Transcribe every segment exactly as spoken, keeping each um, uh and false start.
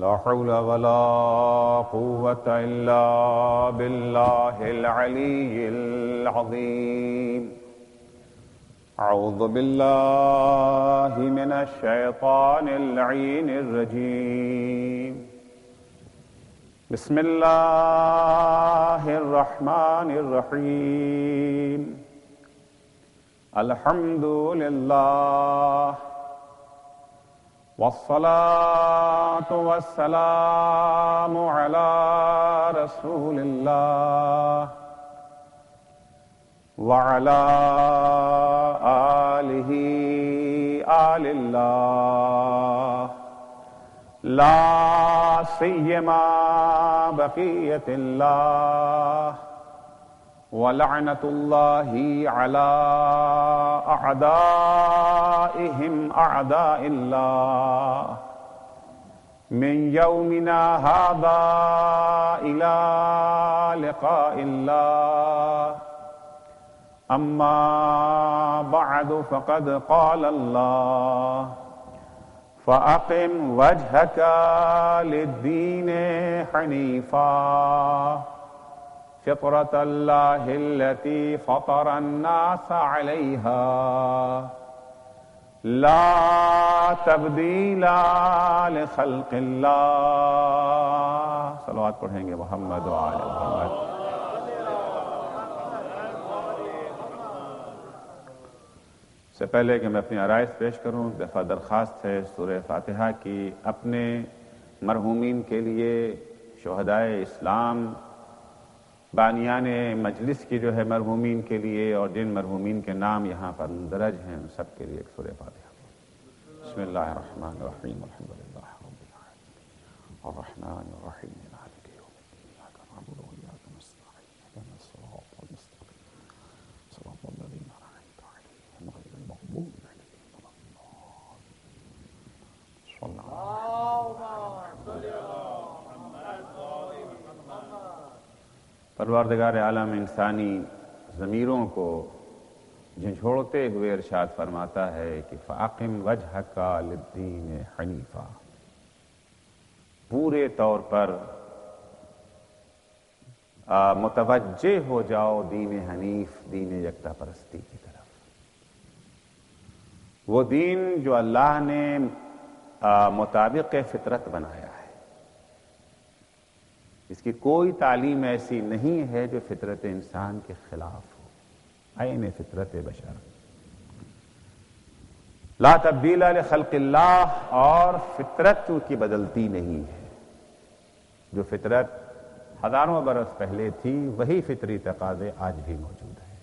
لا حول ولا قوة إلا بالله العلي العظيم. أعوذ بالله من الشيطان اللعين الرجيم. بسم الله الرحمن الرحيم. الحمد لله والصلاة والسلام على رسول الله وعلى آله آل الله لا سيما بقية الله ولعنة الله على أعدائهم أعداء الله من يومنا هذا إلى لقاء الله. أما بعد فقد قال الله فأقم وجهك للدين حنيفا فطرة الله التي فطر الناس عليها لا تبديل لخلق الله. صلوات پڑھیں گے محمد و آل محمد. سے پہلے کہ میں اپنی آرائش پیش کروں، دفعہ درخواست ہے سورہ فاتحہ کی اپنے مرحومین کے لیے، شہدائے اسلام، بانیان مجلس کی جو ہے مرحومین کے لیے، اور جن مرحومین کے نام یہاں پر مندرج ہیں ان سب کے لیے ایک سورہ فاتحہ. بسم اللہ الرحمن الرحیم. الحمد للہ رب العالمین الرحمن الرحیم مالک یوم الدین ایاک نعبد و ایاک نستعین اهدنا الصراط المستقیم صراط الذین انعمت علیہم غیر المغضوب علیہم ولا الضالین. صلی اللہ پروردگار عالم انسانی ضمیروں کو جھنجھوڑتے ہوئے ارشاد فرماتا ہے کہ فَأَقِمْ وَجْهَكَ لِلدِّينِ حَنِيفًا، پورے طور پر متوجہ ہو جاؤ دین حنیف، دین یکتا پرستی کی طرف. وہ دین جو اللہ نے مطابق فطرت بنایا ہے، اس کی کوئی تعلیم ایسی نہیں ہے جو فطرت انسان کے خلاف ہو. عین فطرت بشر، لا تبدیل لخلق اللہ، اور فطرت کی بدلتی نہیں ہے. جو فطرت ہزاروں برس پہلے تھی وہی فطری تقاضے آج بھی موجود ہیں.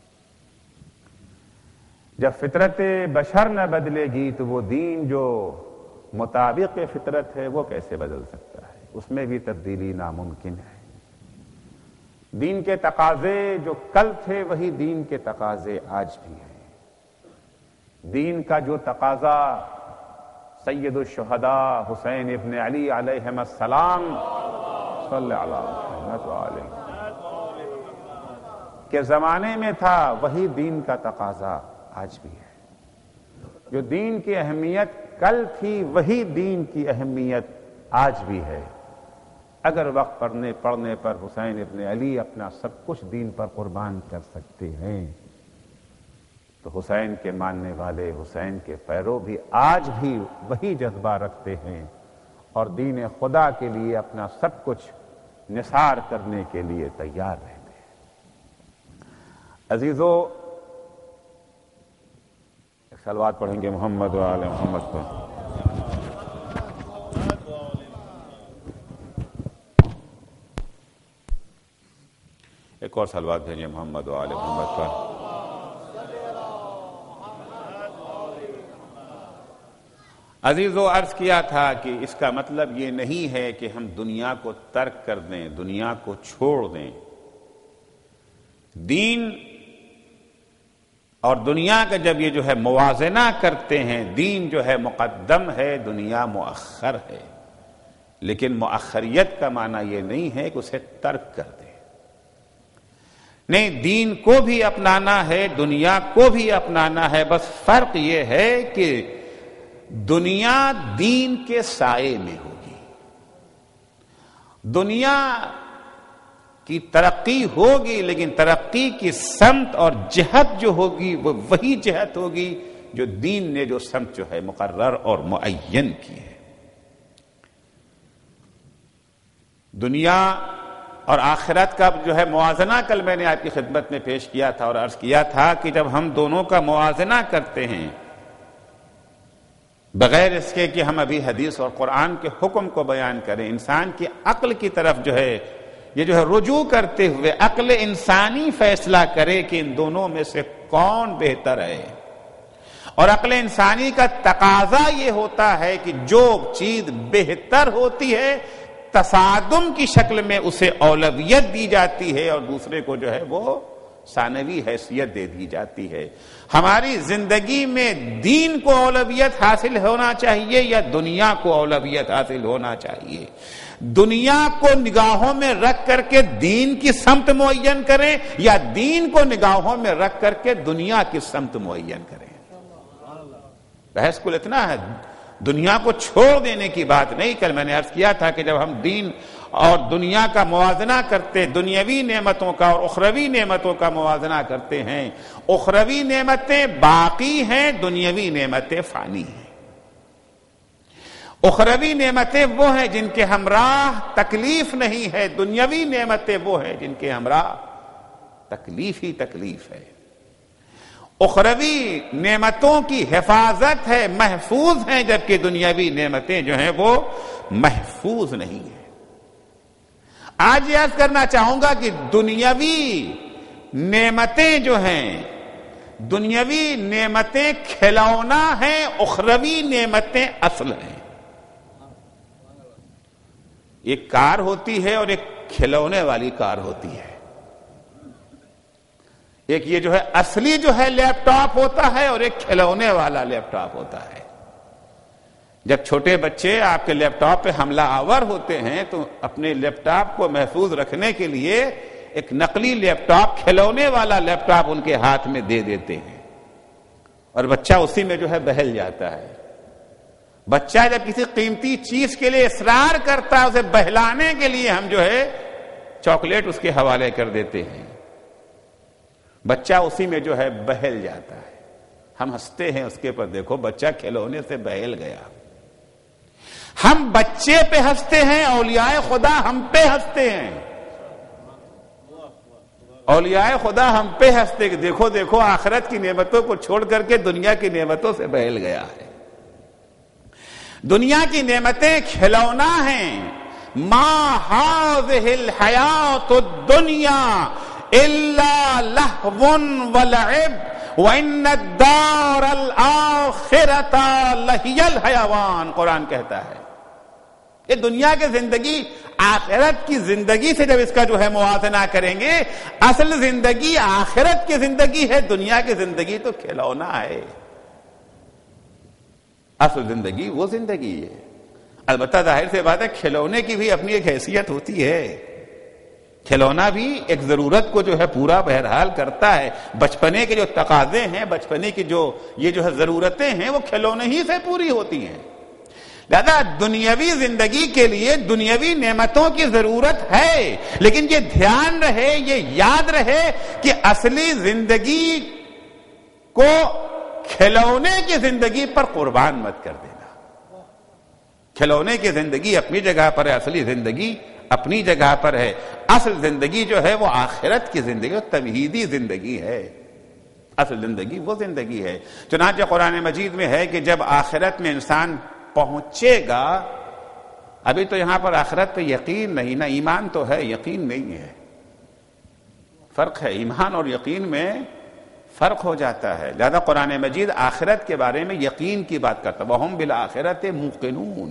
جب فطرت بشر نہ بدلے گی تو وہ دین جو مطابق فطرت ہے وہ کیسے بدل سکتا ہے؟ اس میں بھی تبدیلی ناممکن ہے. دین کے تقاضے جو کل تھے وہی دین کے تقاضے آج بھی ہیں. دین کا جو تقاضا سید الشہداء حسین ابن علی علیہ السلام صلی اللہ علیہ وسلم کے زمانے میں تھا وہی دین کا تقاضا آج بھی ہے. جو دین کی اہمیت کل تھی وہی دین کی اہمیت آج بھی ہے. اگر وقت پڑنے پڑنے پر حسین ابن علی اپنا سب کچھ دین پر قربان کر سکتے ہیں تو حسین کے ماننے والے، حسین کے پیرو بھی آج بھی وہی جذبہ رکھتے ہیں اور دین خدا کے لیے اپنا سب کچھ نثار کرنے کے لیے تیار رہتے ہیں. عزیزو، ایک صلوات پڑھیں گے محمد و آل محمد پر. ایک اور صلوات بھیجیں محمد و آل محمد پر. عزیزو، عرض کیا تھا کہ اس کا مطلب یہ نہیں ہے کہ ہم دنیا کو ترک کر دیں، دنیا کو چھوڑ دیں. دین اور دنیا کا جب یہ جو ہے موازنہ کرتے ہیں، دین جو ہے مقدم ہے، دنیا مؤخر ہے. لیکن مؤخریت کا معنی یہ نہیں ہے کہ اسے ترک کر دیں. نہیں، دین کو بھی اپنانا ہے، دنیا کو بھی اپنانا ہے. بس فرق یہ ہے کہ دنیا دین کے سائے میں ہوگی، دنیا کی ترقی ہوگی لیکن ترقی کی سمت اور جہت جو ہوگی وہ وہی جہت ہوگی جو دین نے جو سمت جو ہے مقرر اور معین کی ہے. دنیا اور آخرت کا جو ہے موازنہ کل میں نے آپ کی خدمت میں پیش کیا تھا اور عرض کیا تھا کہ جب ہم دونوں کا موازنہ کرتے ہیں بغیر اس کے کہ ہم ابھی حدیث اور قرآن کے حکم کو بیان کریں، انسان کی عقل کی طرف جو ہے یہ جو ہے رجوع کرتے ہوئے عقل انسانی فیصلہ کرے کہ ان دونوں میں سے کون بہتر ہے. اور عقل انسانی کا تقاضا یہ ہوتا ہے کہ جو چیز بہتر ہوتی ہے تصادم کی شکل میں اسے اولویت دی جاتی ہے اور دوسرے کو جو ہے وہ ثانوی حیثیت دے دی جاتی ہے. ہماری زندگی میں دین کو اولویت حاصل ہونا چاہیے یا دنیا کو اولویت حاصل ہونا چاہیے؟ دنیا کو نگاہوں میں رکھ کر کے دین کی سمت معین کریں یا دین کو نگاہوں میں رکھ کر کے دنیا کی سمت معین کریں؟ بحث کل اتنا ہے، دنیا کو چھوڑ دینے کی بات نہیں. کل میں نے عرض کیا تھا کہ جب ہم دین اور دنیا کا موازنہ کرتے، دنیاوی نعمتوں کا اور اخروی نعمتوں کا موازنہ کرتے ہیں، اخروی نعمتیں باقی ہیں، دنیاوی نعمتیں فانی ہیں. اخروی نعمتیں وہ ہیں جن کے ہمراہ تکلیف نہیں ہے، دنیاوی نعمتیں وہ ہیں جن کے ہمراہ تکلیف ہی تکلیف ہے. اخروی نعمتوں کی حفاظت ہے، محفوظ ہیں، جبکہ دنیاوی نعمتیں جو ہیں وہ محفوظ نہیں ہیں. آج یہ عرض کرنا چاہوں گا کہ دنیاوی نعمتیں جو ہیں، دنیاوی نعمتیں کھلونا ہیں، اخروی نعمتیں اصل ہیں. ایک کار ہوتی ہے اور ایک کھلونے والی کار ہوتی ہے. ایک یہ جو ہے اصلی جو ہے لیپ ٹاپ ہوتا ہے اور ایک کھلونے والا لیپ ٹاپ ہوتا ہے. جب چھوٹے بچے آپ کے لیپ ٹاپ پہ حملہ آور ہوتے ہیں تو اپنے لیپ ٹاپ کو محفوظ رکھنے کے لیے ایک نقلی لیپ ٹاپ، کھلونے والا لیپ ٹاپ ان کے ہاتھ میں دے دیتے ہیں اور بچہ اسی میں جو ہے بہل جاتا ہے. بچہ جب کسی قیمتی چیز کے لیے اصرار کرتا ہے، اسے بہلانے کے لیے ہم جو ہے چاکلیٹ اس کے حوالے کر دیتے ہیں، بچہ اسی میں جو ہے بہل جاتا ہے. ہم ہنستے ہیں اس کے پر، دیکھو بچہ کھلونے سے بہل گیا. ہم بچے پہ ہنستے ہیں، اولیاء خدا ہم پہ ہنستے ہیں. اولیاء خدا ہم پہ ہنستے کہ دیکھو دیکھو آخرت کی نعمتوں کو چھوڑ کر کے دنیا کی نعمتوں سے بہل گیا ہے. دنیا کی نعمتیں کھلونا ہیں. ما هذه الحیات الدنیا الا لہو ولعب وان الدار الاخرۃ لہی الحیوان، قرآن کہتا ہے. یہ دنیا کی زندگی آخرت کی زندگی سے جب اس کا جو ہے موازنہ کریں گے، اصل زندگی آخرت کی زندگی ہے، دنیا کی زندگی تو کھلونا ہے. اصل زندگی وہ زندگی ہے. البتہ ظاہر سے بات ہے کھلونے کی بھی اپنی ایک حیثیت ہوتی ہے. کھلونا بھی ایک ضرورت کو جو ہے پورا بہرحال کرتا ہے. بچپنے کے جو تقاضے ہیں، بچپنے کی جو یہ جو ہے ضرورتیں ہیں، وہ کھلونے ہی سے پوری ہوتی ہیں. لہذا دنیاوی زندگی کے لیے دنیاوی نعمتوں کی ضرورت ہے، لیکن یہ دھیان رہے، یہ یاد رہے کہ اصلی زندگی کو کھلونے کی زندگی پر قربان مت کر دینا. کھلونے کی زندگی اپنی جگہ پر ہے، اصلی زندگی اپنی جگہ پر ہے. اصل زندگی جو ہے وہ آخرت کی زندگی، وہ توحیدی زندگی ہے. اصل زندگی وہ زندگی ہے. چنانچہ قرآن مجید میں ہے کہ جب آخرت میں انسان پہنچے گا، ابھی تو یہاں پر آخرت پہ یقین نہیں، نہ ایمان تو ہے، یقین نہیں ہے. فرق ہے، ایمان اور یقین میں فرق ہو جاتا ہے. لہذا قرآن مجید آخرت کے بارے میں یقین کی بات کرتا ہے. وَهُمْ بِالْآخِرَةِ مُوقِنُونَ.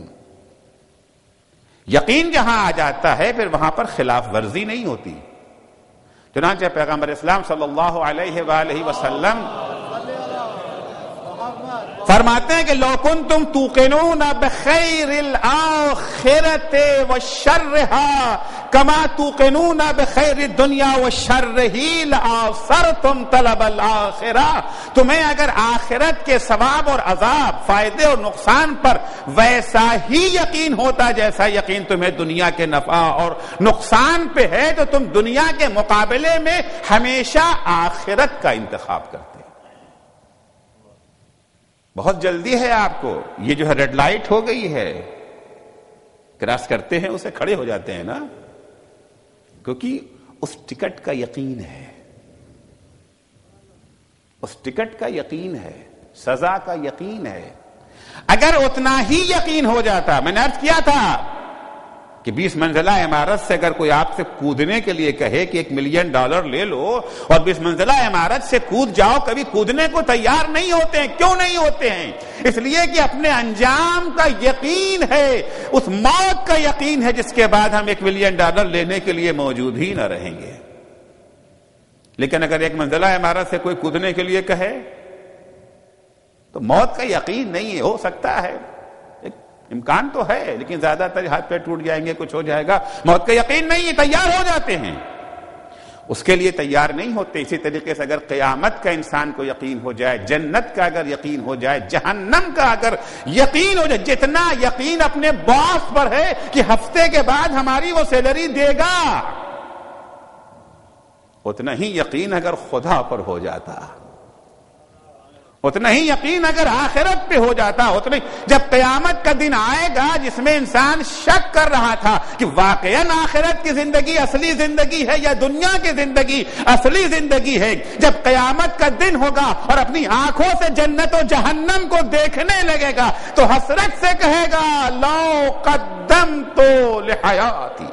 یقین جہاں آ جاتا ہے پھر وہاں پر خلاف ورزی نہیں ہوتی. چنانچہ پیغمبر اسلام صلی اللہ علیہ وآلہ وسلم فرماتے ہیں کہ لو کنتم توقنون بخیر الآخرۃ وشرها کما توقنون بخیر الدنیا وشرہ لآثرتم طلب الآخرہ، تمہیں اگر آخرت کے ثواب اور عذاب، فائدے اور نقصان پر ویسا ہی یقین ہوتا جیسا یقین تمہیں دنیا کے نفع اور نقصان پہ ہے، تو تم دنیا کے مقابلے میں ہمیشہ آخرت کا انتخاب کرتے۔ بہت جلدی ہے آپ کو، یہ جو ہے ریڈ لائٹ ہو گئی ہے، کراس کرتے ہیں اسے کھڑے ہو جاتے ہیں نا، کیونکہ اس ٹکٹ کا یقین ہے، اس ٹکٹ کا یقین ہے، سزا کا یقین ہے۔ اگر اتنا ہی یقین ہو جاتا، میں نے عرض کیا تھا کہ بیس منزلہ عمارت سے اگر کوئی آپ سے کودنے کے لیے کہے کہ ایک ملین ڈالر لے لو اور بیس منزلہ عمارت سے کود جاؤ، کبھی کودنے کو تیار نہیں ہوتے ہیں۔ کیوں نہیں ہوتے ہیں؟ اس لیے کہ اپنے انجام کا یقین ہے، اس موت کا یقین ہے جس کے بعد ہم ایک ملین ڈالر لینے کے لیے موجود ہی نہ رہیں گے۔ لیکن اگر ایک منزلہ عمارت سے کوئی کودنے کے لیے کہے تو موت کا یقین نہیں ہے، ہو سکتا ہے، امکان تو ہے، لیکن زیادہ تر ہاتھ پہ ٹوٹ جائیں گے، کچھ ہو جائے گا، موت کا یقین نہیں ہے، تیار ہو جاتے ہیں، اس کے لیے تیار نہیں ہوتے۔ اسی طریقے سے اگر قیامت کا انسان کو یقین ہو جائے، جنت کا اگر یقین ہو جائے، جہنم کا اگر یقین ہو جائے، جتنا یقین اپنے باس پر ہے کہ ہفتے کے بعد ہماری وہ سیلری دے گا، اتنا ہی یقین اگر خدا پر ہو جاتا، اتنا ہی یقین اگر آخرت پہ ہو جاتا، اتنا ہی جب قیامت کا دن آئے گا جس میں انسان شک کر رہا تھا کہ واقعاً آخرت کی زندگی اصلی زندگی ہے یا دنیا کی زندگی اصلی زندگی ہے، جب قیامت کا دن ہوگا اور اپنی آنکھوں سے جنت و جہنم کو دیکھنے لگے گا تو حسرت سے کہے گا لو قدمت لحیاتی،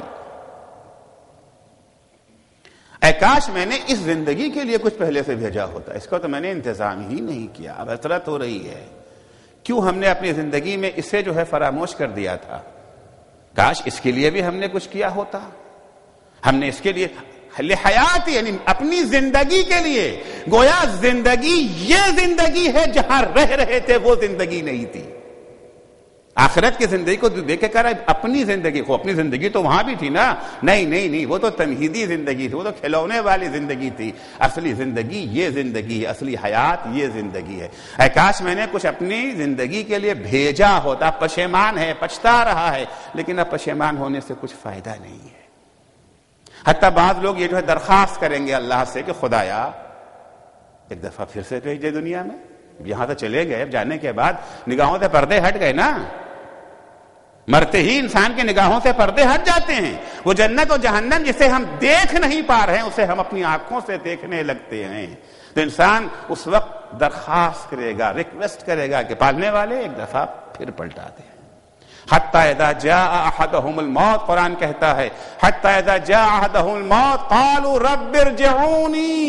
اے کاش میں نے اس زندگی کے لیے کچھ پہلے سے بھیجا ہوتا، اس کا تو میں نے انتظام ہی نہیں کیا۔ اب حسرت ہو رہی ہے، کیوں ہم نے اپنی زندگی میں اسے جو ہے فراموش کر دیا تھا، کاش اس کے لیے بھی ہم نے کچھ کیا ہوتا، ہم نے اس کے لیے لحیات یعنی اپنی زندگی کے لیے، گویا زندگی یہ زندگی ہے جہاں رہ رہے تھے وہ زندگی نہیں تھی۔ آخرت کی زندگی کو دیکھ کے کہہ رہا ہے اپنی زندگی کو، اپنی زندگی تو وہاں بھی تھی نا، نہیں نہیں نہیں، وہ تو تمہیدی زندگی تھی، وہ تو کھلونے والی زندگی تھی، اصلی زندگی یہ زندگی ہے، اصلی حیات یہ زندگی ہے۔ اے کاش میں نے کچھ اپنی زندگی کے لیے بھیجا ہوتا، پشیمان ہے، پچھتا رہا ہے، لیکن اب پشیمان ہونے سے کچھ فائدہ نہیں ہے۔ حتیٰ بعض لوگ یہ جو ہے درخواست کریں گے اللہ سے کہ خدایا ایک دفعہ پھر سے بھیج دے دنیا میں، یہاں سے چلے گئے، جانے کے بعد نگاہوں سے پردے ہٹ گئے نا، مرتے ہی انسان کی نگاہوں سے پردے ہٹ جاتے ہیں، وہ جنت و جہنم جسے ہم دیکھ نہیں پا رہے ہیں اسے ہم اپنی آنکھوں سے دیکھنے لگتے ہیں، تو انسان اس وقت درخواست کرے گا، ریکویسٹ کرے گا کہ پالنے والے ایک دفعہ پھر پلٹا دیں۔ حتی اذا جاء احدهم الموت، قرآن کہتا ہے حتی اذا جاء احدهم الموت قالوا رب ارجعونی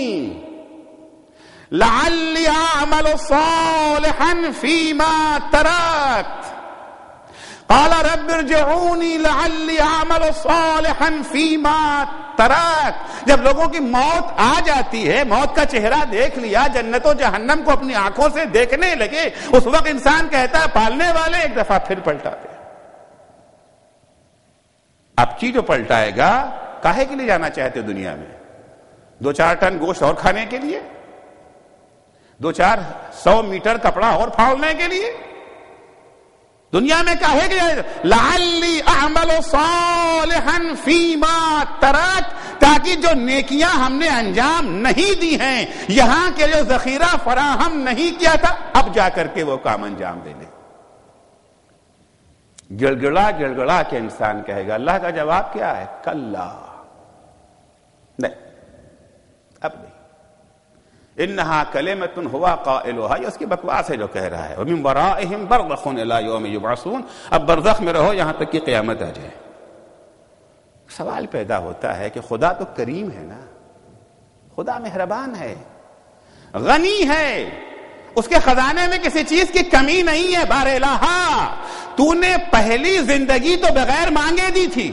لعلی اعمل صالحا فیما ترکت، قال رب ارجعونی لعلی اعمل صالحا فیما ترکت۔ جب لوگوں کی موت آ جاتی ہے، موت کا چہرہ دیکھ لیا، جنت و جہنم کو اپنی آنکھوں سے دیکھنے لگے، اس وقت انسان کہتا ہے پالنے والے ایک دفعہ پھر پلٹا دے۔ اب کی جو پلٹائے گا، کاہے کے لیے جانا چاہتے دنیا میں؟ دو چار ٹن گوشت اور کھانے کے لیے؟ دو چار سو میٹر کپڑا اور پھاڑنے کے لیے؟ دنیا میں کاہے کے لیے؟ لعلی اعمل صالحا فیما ترکت، تاکہ جو نیکیاں ہم نے انجام نہیں دی ہیں، یہاں کے جو ذخیرہ فراہم نہیں کیا تھا، اب جا کر کے وہ کام انجام دے لیں۔ گڑ گڑا گڑ گڑا کے انسان کہے گا، اللہ کا جواب کیا ہے؟ کلا، نہیں، اب نہیں، انہا کلمۃ ہوا قائلھا، یہ اس کی بکواس ہے جو کہہ رہا ہے، ومن ورائہم برزخ الی یوم یبعثون، اب برزخ میں رہو یہاں تک کہ قیامت آ جائے۔ سوال پیدا ہوتا ہے کہ خدا تو کریم ہے نا، خدا مہربان ہے، غنی ہے، اس کے خزانے میں کسی چیز کی کمی نہیں ہے، بار الہا تو نے پہلی زندگی تو بغیر مانگے دی تھی،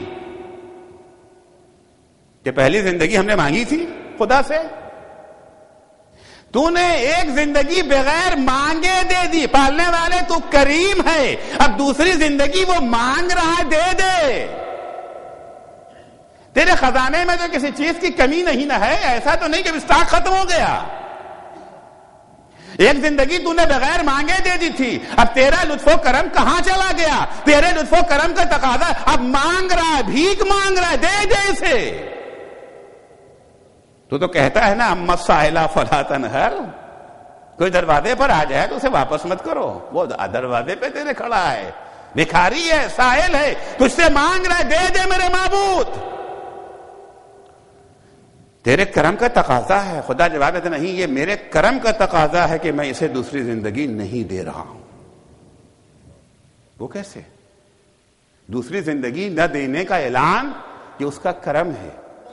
کہ پہلی زندگی ہم نے مانگی تھی خدا سے، تو نے ایک زندگی بغیر مانگے دے دی، پالنے والے تو کریم ہے، اب دوسری زندگی وہ مانگ رہا ہے، دے دے۔ تیرے خزانے میں تو کسی چیز کی کمی نہیں نہ ہے، ایسا تو نہیں کہ اسٹاک ختم ہو گیا۔ ایک زندگی تو نے بغیر مانگے دے دی تھی، اب تیرا لطف و کرم کہاں چلا گیا؟ تیرے لطف و کرم کا تقاضا اب مانگ رہا ہے، بھیک مانگ رہا ہے، دے دے اسے۔ تو تو کہتا ہے نا اما السائل فلا تنہر، کوئی دروازے پر آ جائے تو اسے واپس مت کرو، وہ دروازے پہ تیرے کھڑا ہے، بھکاری ہے، سائل ہے، تجھ سے مانگ رہا ہے، دے دے میرے معبود۔ تیرے کرم کا تقاضا ہے۔ خدا جواب دیتا نہیں، یہ میرے کرم کا تقاضا ہے کہ میں اسے دوسری زندگی نہیں دے رہا ہوں۔ وہ کیسے؟ دوسری زندگی نہ دینے کا اعلان یہ اس کا کرم ہے۔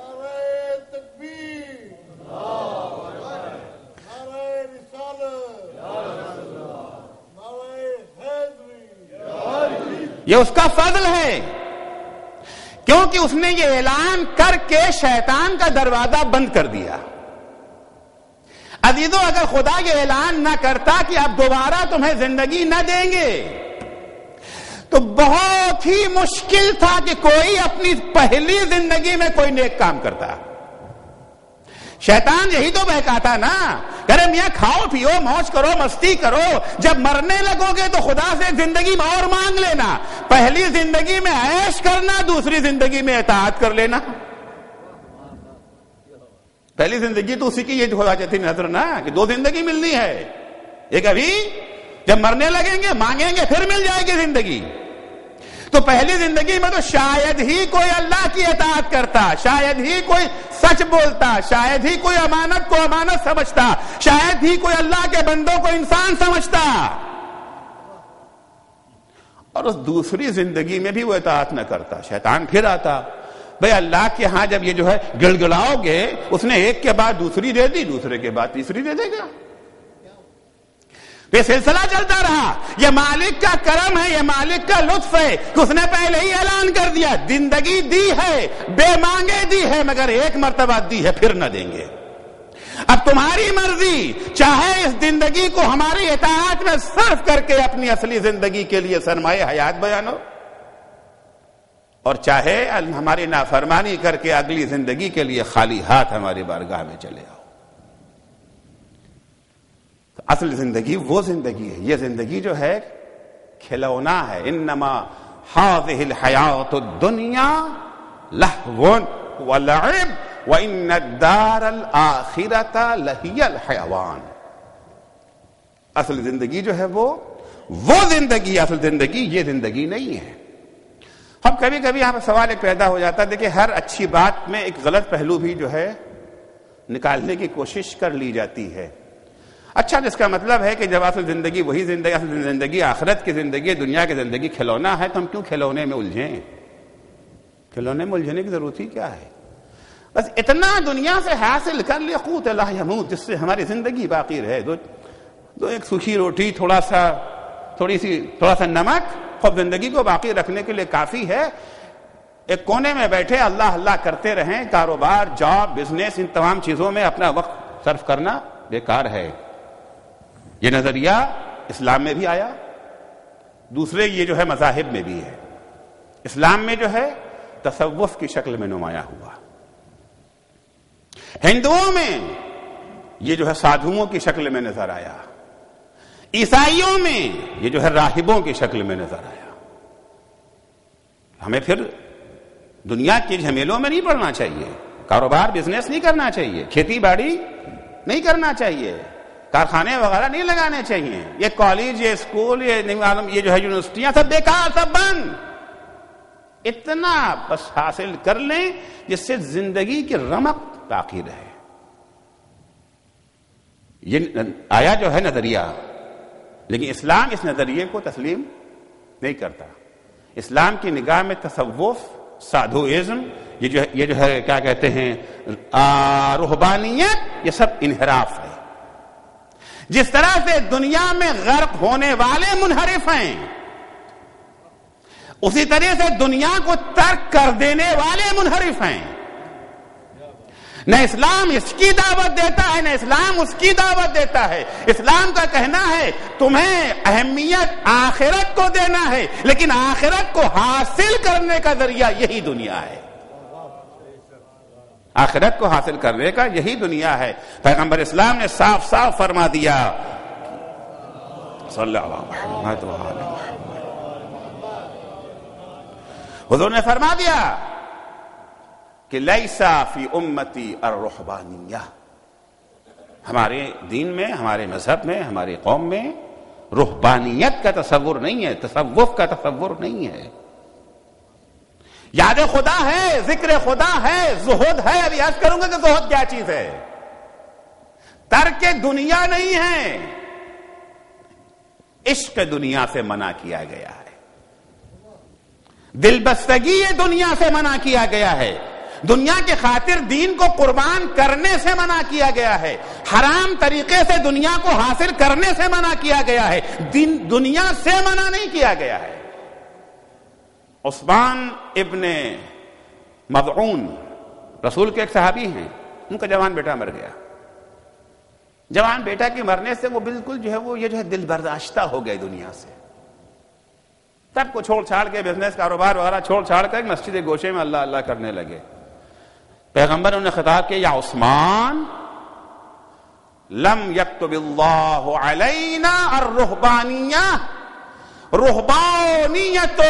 یہ اس کا فضل ہے، کیونکہ اس نے یہ اعلان کر کے شیطان کا دروازہ بند کر دیا۔ عزیزو، اگر خدا یہ اعلان نہ کرتا کہ آپ دوبارہ تمہیں زندگی نہ دیں گے تو بہت ہی مشکل تھا کہ کوئی اپنی پہلی زندگی میں کوئی نیک کام کرتا۔ شیطان یہی تو بہکاتا نا، کرے میاں کھاؤ پیو موج کرو مستی کرو، جب مرنے لگو گے تو خدا سے ایک زندگی میں اور مانگ لینا، پہلی زندگی میں عیش کرنا، دوسری زندگی میں اطاعت کر لینا۔ پہلی زندگی تو اسی کی یہ ہو جاتی نظر نا کہ دو زندگی ملنی ہے، ایک ابھی جب مرنے لگیں گے مانگیں گے پھر مل جائے گی زندگی۔ تو پہلی زندگی میں تو شاید ہی کوئی اللہ کی اطاعت کرتا، شاید ہی کوئی سچ بولتا، شاید ہی کوئی امانت کو امانت سمجھتا، شاید ہی کوئی اللہ کے بندوں کو انسان سمجھتا، اور اس دوسری زندگی میں بھی وہ اطاعت نہ کرتا۔ شیطان پھر آتا، بھئی اللہ کے ہاں جب یہ جو ہے گڑ گڑاؤ گے، اس نے ایک کے بعد دوسری دے دی، دوسرے کے بعد تیسری دے دے گا، یہ سلسلہ چلتا رہا۔ یہ مالک کا کرم ہے، یہ مالک کا لطف ہے کہ اس نے پہلے ہی اعلان کر دیا زندگی دی ہے، بے مانگے دی ہے، مگر ایک مرتبہ دی ہے، پھر نہ دیں گے۔ اب تمہاری مرضی، چاہے اس زندگی کو ہماری اطاعت میں صرف کر کے اپنی اصلی زندگی کے لیے سرمایہ حیات بیانو، اور چاہے ہماری نافرمانی کر کے اگلی زندگی کے لیے خالی ہاتھ ہماری بارگاہ میں چلے آؤ۔ اصل زندگی وہ زندگی ہے، یہ زندگی جو ہے کھلونا ہے۔ انما هذه الحیات الدنیا لہو ولعب وان الدار الاخرۃ لہی الحیوان۔ اصل زندگی جو ہے وہ وہ زندگی، اصل زندگی یہ زندگی نہیں ہے۔ ہم کبھی کبھی یہاں پر سوال ایک پیدا ہو جاتا ہے، دیکھیں ہر اچھی بات میں ایک غلط پہلو بھی جو ہے نکالنے کی کوشش کر لی جاتی ہے۔ اچھا، جس کا مطلب ہے کہ جب اصل زندگی وہی زندگی، اصل زندگی آخرت کی زندگی، دنیا کی زندگی کھلونا ہے، تو ہم کیوں کھلونے میں الجھیں؟ کھلونے میں الجھنے کی ضرورت ہی کیا ہے؟ بس اتنا دنیا سے حاصل کر لے قوت لا یموت، جس سے ہماری زندگی باقی رہے، دو, دو ایک سوکھی روٹی، تھوڑا سا تھوڑی سی تھوڑا سا نمک، خود زندگی کو باقی رکھنے کے لیے کافی ہے۔ ایک کونے میں بیٹھے اللہ اللہ کرتے رہیں، کاروبار، جاب، بزنس، ان تمام چیزوں میں اپنا وقت صرف کرنا بیکار ہے۔ یہ نظریہ اسلام میں بھی آیا، دوسرے یہ جو ہے مذاہب میں بھی ہے۔ اسلام میں جو ہے تصوف کی شکل میں نمایاں ہوا، ہندوؤں میں یہ جو ہے سادھوؤں کی شکل میں نظر آیا، عیسائیوں میں یہ جو ہے راہبوں کی شکل میں نظر آیا۔ ہمیں پھر دنیا کے جھمیلوں میں نہیں پڑنا چاہیے، کاروبار بزنس نہیں کرنا چاہیے، کھیتی باڑی نہیں کرنا چاہیے، کارخانے وغیرہ نہیں لگانے چاہیے، یہ کالج، یہ اسکول، یہ نہیں معلوم یہ جو ہے یونیورسٹیاں سب بیکار، سب بند۔ اتنا بس حاصل کر لیں جس سے زندگی کی رمق باقی رہے۔ یہ آیا جو ہے نظریہ، لیکن اسلام اس نظریے کو تسلیم نہیں کرتا۔ اسلام کی نگاہ میں تصوف، سادھوئزم، یہ جو یہ جو ہے کیا کہتے ہیں رہبانیت، یہ سب انحراف ہے۔ جس طرح سے دنیا میں غرق ہونے والے منحرف ہیں، اسی طرح سے دنیا کو ترک کر دینے والے منحرف ہیں۔ نہ اسلام اس کی دعوت دیتا ہے نہ اسلام اس کی دعوت دیتا ہے. اسلام کا کہنا ہے تمہیں اہمیت آخرت کو دینا ہے، لیکن آخرت کو حاصل کرنے کا ذریعہ یہی دنیا ہے. آخرت کو حاصل کرنے کا یہی دنیا ہے. پیغمبر اسلام نے صاف صاف فرما دیا صلی اللہ علیہ محمد وآلہ محمد. حضور نے فرما دیا کہ لیسا فی امتی الرہبانیہ، ہمارے دین میں، ہمارے مذہب میں، ہماری قوم میں رہبانیت کا تصور نہیں ہے، تصوف کا تصور نہیں ہے. یاد خدا ہے، ذکر خدا ہے، زہد ہے. ابھی عرض کروں گا کہ زہد کیا چیز ہے. ترک دنیا نہیں ہے، عشق دنیا سے منع کیا گیا ہے، دل بستگی دنیا سے منع کیا گیا ہے، دنیا کے خاطر دین کو قربان کرنے سے منع کیا گیا ہے، حرام طریقے سے دنیا کو حاصل کرنے سے منع کیا گیا ہے، دین دنیا سے منع نہیں کیا گیا ہے. عثمان ابن مظعون رسول کے ایک صحابی ہیں، ان کا جوان بیٹا مر گیا. جوان بیٹا کے مرنے سے وہ بالکل جو ہے وہ یہ جو ہے دل برداشتہ ہو گئے دنیا سے. سب کو چھوڑ چھاڑ کے بزنس کاروبار وغیرہ چھوڑ چھاڑ کر مسجد گوشے میں اللہ اللہ کرنے لگے. پیغمبر نے خطاب کیا یا عثمان لم یکتب اللہ علینا الرہبانیہ رہبانیت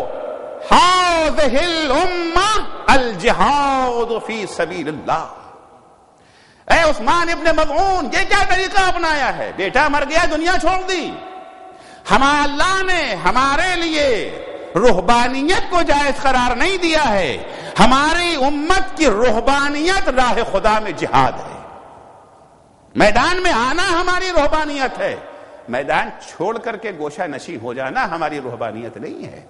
هذه الامہ الجہاد فی سبیل اللہ. اے عثمان ابن مظعون، یہ کیا طریقہ اپنایا ہے؟ بیٹا مر گیا، دنیا چھوڑ دی. ہمارا اللہ نے ہمارے لیے رہبانیت کو جائز قرار نہیں دیا ہے. ہماری امت کی رہبانیت راہ خدا میں جہاد ہے. میدان میں آنا ہماری رہبانیت ہے، میدان چھوڑ کر کے گوشہ نشین ہو جانا ہماری رہبانیت نہیں ہے.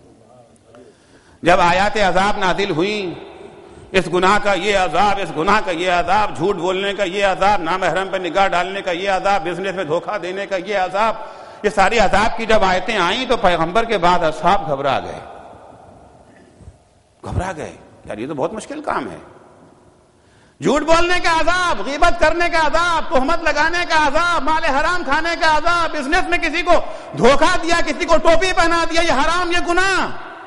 جب آیات عذاب نازل ہوئیں، اس گناہ کا یہ عذاب، اس گناہ کا یہ عذاب، جھوٹ بولنے کا یہ عذاب، نامحرم پر نگاہ ڈالنے کا یہ عذاب، بزنس میں دھوکہ دینے کا یہ عذاب، یہ ساری عذاب کی جب آیتیں آئیں تو پیغمبر کے بعد اصحاب گھبرا گئے گھبرا گئے یار یہ تو بہت مشکل کام ہے. جھوٹ بولنے کا عذاب، غیبت کرنے کا عذاب، تہمت لگانے کا عذاب، مال حرام کھانے کا عذاب، بزنس میں کسی کو دھوکہ دیا، کسی کو ٹوپی پہنا دیا، یہ حرام، یہ گناہ.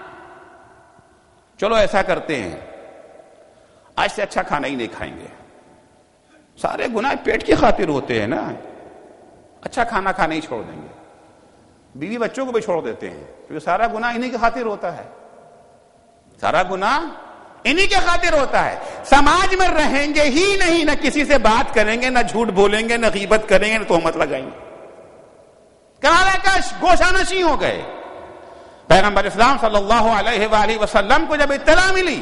چلو ایسا کرتے ہیں، آج سے اچھا کھانا ہی نہیں کھائیں گے. سارے گناہ پیٹ کی خاطر ہوتے ہیں نا. اچھا کھانا کھانا ہی چھوڑ دیں گے، بیوی بچوں کو بھی چھوڑ دیتے ہیں، کیونکہ سارا گناہ انہی کی خاطر ہوتا ہے. سارا گناہ انہی کے خاطر ہوتا ہے. سماج میں رہیں گے ہی نہیں، نہ کسی سے بات کریں گے، نہ جھوٹ بولیں گے، نہ غیبت کریں گے، نہ تہمت لگائیں گے. کنارے کش گوشہ نشین ہو گئے. پیغمبر اسلام صلی اللہ علیہ وآلہ وسلم کو جب اطلاع ملی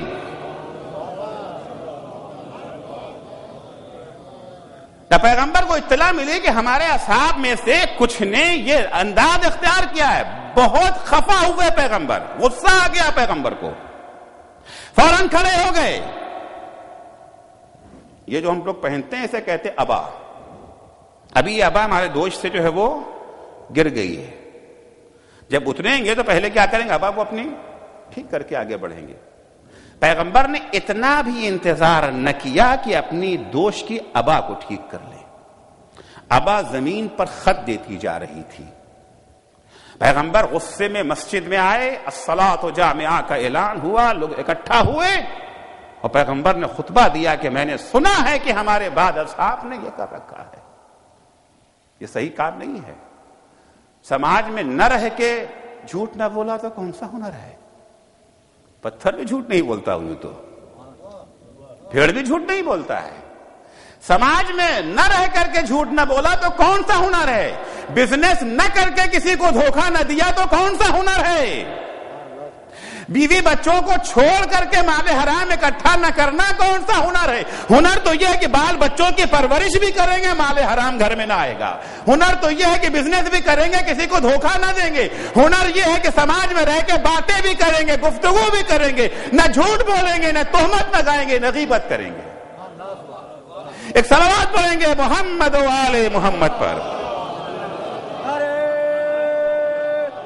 جب پیغمبر کو اطلاع ملی کہ ہمارے اصحاب میں سے کچھ نے یہ انداز اختیار کیا ہے، بہت خفا ہوئے پیغمبر، غصہ آ گیا پیغمبر کو. فوراً کھڑے ہو گئے. یہ جو ہم لوگ پہنتے ہیں اسے کہتے ابا. ابھی یہ ابا ہمارے دوست سے جو ہے وہ گر گئی ہے. جب اتریں گے تو پہلے کیا کریں گے؟ ابا کو اپنی ٹھیک کر کے آگے بڑھیں گے. پیغمبر نے اتنا بھی انتظار نہ کیا کہ اپنی دوش کی ابا کو ٹھیک کر لیں. ابا زمین پر خط دیتی جا رہی تھی. پیغمبر غصے میں مسجد میں آئے، الصلاۃ جامعہ کا اعلان ہوا، لوگ اکٹھا ہوئے اور پیغمبر نے خطبہ دیا کہ میں نے سنا ہے کہ ہمارے بعد اصحاب نے یہ کر رکھا ہے. یہ صحیح کام نہیں ہے. سماج میں نہ رہ کے جھوٹ نہ بولا تو کون سا ہنر ہے؟ پتھر بھی جھوٹ نہیں بولتا ہوں تو بھیڑ بھی جھوٹ نہیں بولتا ہے. سماج میں نہ رہ کر کے جھوٹ نہ بولا تو کون سا ہنر ہے؟ بزنس نہ کر کے کسی کو دھوکہ نہ دیا تو کون سا ہنر ہے؟ بیوی بچوں کو چھوڑ کر کے مال حرام اکٹھا نہ کرنا کون سا ہنر ہے؟ ہنر تو یہ ہے کہ بال بچوں کی پرورش بھی کریں گے، مال حرام گھر میں نہ آئے گا. ہنر تو یہ ہے کہ بزنس بھی کریں گے، کسی کو دھوکہ نہ دیں گے. ہنر یہ ہے کہ سماج میں رہ کے باتیں بھی کریں گے، گفتگو بھی کریں گے، نہ جھوٹ بولیں گے، نہ تہمت لگائیں گے، نہ غیبت کریں گے. ایک صلوات پڑھیں گے محمد و آل محمد پر.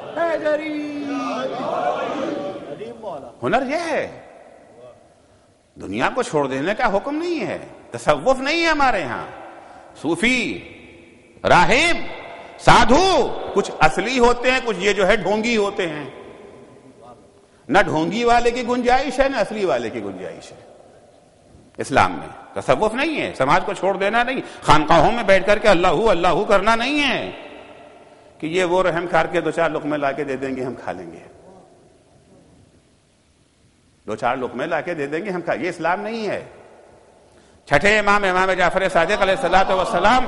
ہنر یہ ہے. دنیا کو چھوڑ دینے کا حکم نہیں ہے، تصوف نہیں ہے ہمارے ہاں. صوفی، راہب، سادھو کچھ اصلی ہوتے ہیں، کچھ یہ جو ہے ڈھونگی ہوتے ہیں. نہ ڈھونگی والے کی گنجائش ہے نہ اصلی والے کی گنجائش ہے اسلام میں. تصوف نہیں ہے، سماج کو چھوڑ دینا نہیں، خانقاہوں میں بیٹھ کر کے اللہ اللہ کرنا نہیں ہے کہ یہ وہ رحم کھار کے دو چار لقمے لا کے دے دیں گے ہم کھا لیں گے، دو چار لقمے لا کے دے دیں گے ہم کھا. یہ اسلام نہیں ہے. چھٹے امام امام جعفر صادق علیہ الصلوۃ والسلام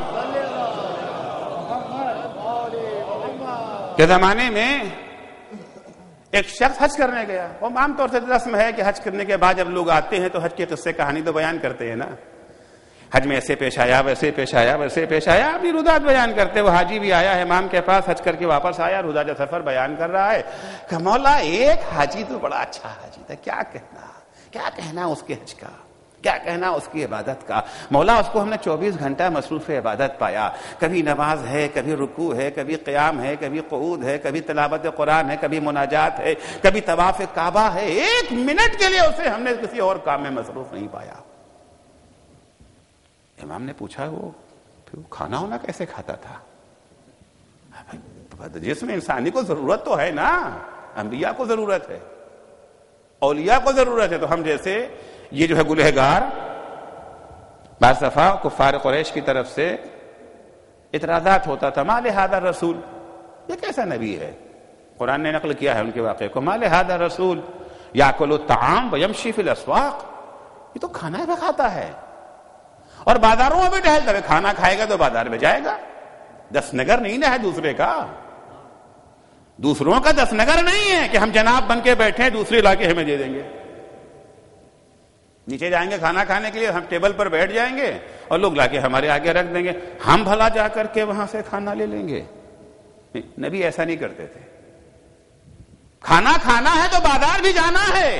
کے زمانے میں ایک شخص حج کرنے گیا. وہ عام طور سے رسم ہے کہ حج کرنے کے بعد جب لوگ آتے ہیں تو حج کے قصے کہانی تو بیان کرتے ہیں نا، حج میں ایسے پیش آیا ویسے پیش آیا ویسے پیش آیا، اپنی رودات بیان کرتے. وہ حاجی بھی آیا ہے امام کے پاس، حج کر کے واپس آیا، رودات سفر بیان کر رہا ہے کہ مولا ایک حاجی تو بڑا اچھا حاجی تھا، کیا کہنا کیا کہنا اس کے حج کا، کیا کہنا اس کی عبادت کا. مولا اس کو ہم نے چوبیس گھنٹہ مصروف عبادت پایا، کبھی نماز ہے، کبھی رکوع ہے، کبھی قیام ہے، کبھی قعود ہے، کبھی تلاوت قرآن ہے، کبھی مناجات ہے، کبھی طواف کعبہ ہے. ایک منٹ کے لیے اسے ہم نے کسی اور کام میں مصروف نہیں پایا. امام نے پوچھا وہ پھر کھانا ہونا کیسے کھاتا تھا؟ جس میں انسانی کو ضرورت تو ہے نا، انبیاء کو ضرورت ہے، اولیاء کو ضرورت ہے. تو ہم جیسے یہ جو ہے گنہگار بعض دفعہ کفار قریش کی طرف سے اعتراضات ہوتا تھا، ما لہذا الرسول، یہ کیسا نبی ہے؟ قرآن نے نقل کیا ہے ان کے واقعے کو، ما لہذا الرسول یاکل الطعام ویمشی فی الاسواق، یہ تو کھانا ہی کھاتا ہے اور بازاروں میں بھی ٹہلتا ہے. کھانا کھائے گا تو بازار میں جائے گا، دس نگر نہیں نہ ہے دوسرے کا، دوسروں کا دس نگر نہیں ہے کہ ہم جناب بن کے بیٹھے دوسرے علاقے ہمیں دے دیں گے. نیچے جائیں گے کھانا کھانے کے لیے، ہم ٹیبل پر بیٹھ جائیں گے اور لوگ لا کے ہمارے آگے رکھ دیں گے، ہم بھلا جا کر کے وہاں سے کھانا لے لیں گے. نبی ایسا نہیں کرتے تھے. کھانا کھانا ہے تو بازار بھی جانا ہے.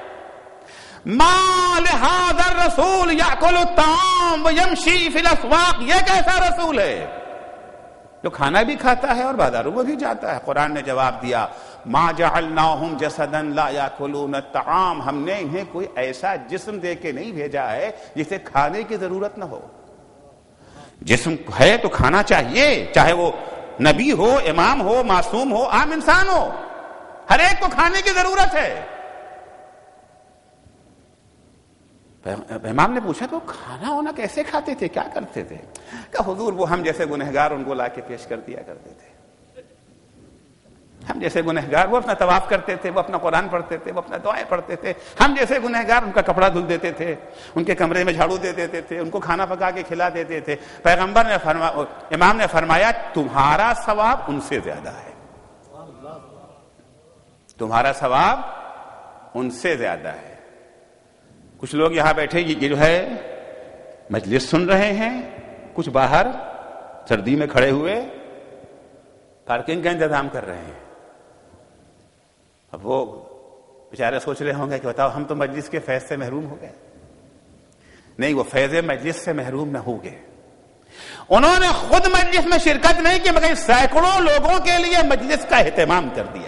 ما لہذا الرسول یاکل الطعام ویمشی فی الاسواق، یہ کیسا رسول ہے جو کھانا بھی کھاتا ہے اور بازاروں میں بھی جاتا ہے؟ قرآن نے جواب دیا، ما جعلناہم جسدا لا یاکلون الطعام، ہم نے انہیں کوئی ایسا جسم دے کے نہیں بھیجا ہے جسے کھانے کی ضرورت نہ ہو. جسم ہے تو کھانا چاہیے، چاہے وہ نبی ہو، امام ہو، معصوم ہو، عام انسان ہو، ہر ایک کو کھانے کی ضرورت ہے. امام نے پوچھا تو کھانا ہونا کیسے کھاتے تھے، کیا کرتے تھے؟ کہ حضور وہ ہم جیسے گنہگار ان کو لا کے پیش کر دیا کرتے تھے. ہم جیسے گنہگار وہ اپنا طواف کرتے تھے، وہ اپنا قرآن پڑھتے تھے، وہ اپنا دعائیں پڑھتے تھے. ہم جیسے گنہگار ان کا کپڑا دھل دیتے تھے، ان کے کمرے میں جھاڑو دے دیتے تھے، ان کو کھانا پکا کے کھلا دیتے تھے. پیغمبر نے فرما امام نے فرمایا تمہارا ثواب ان سے زیادہ ہے، تمہارا ثواب ان سے زیادہ ہے. کچھ لوگ یہاں بیٹھے یہ جو ہے مجلس سن رہے ہیں، کچھ باہر سردی میں کھڑے ہوئے پارکنگ کا انتظام کر رہے ہیں. اب وہ بیچارے سوچ رہے ہوں گے کہ بتاؤ ہم تو مجلس کے فیض سے محروم ہو گئے. نہیں، وہ فیض مجلس سے محروم نہ ہو گئے. انہوں نے خود مجلس میں شرکت نہیں کی مگر سینکڑوں لوگوں کے لیے مجلس کا اہتمام کر دیا.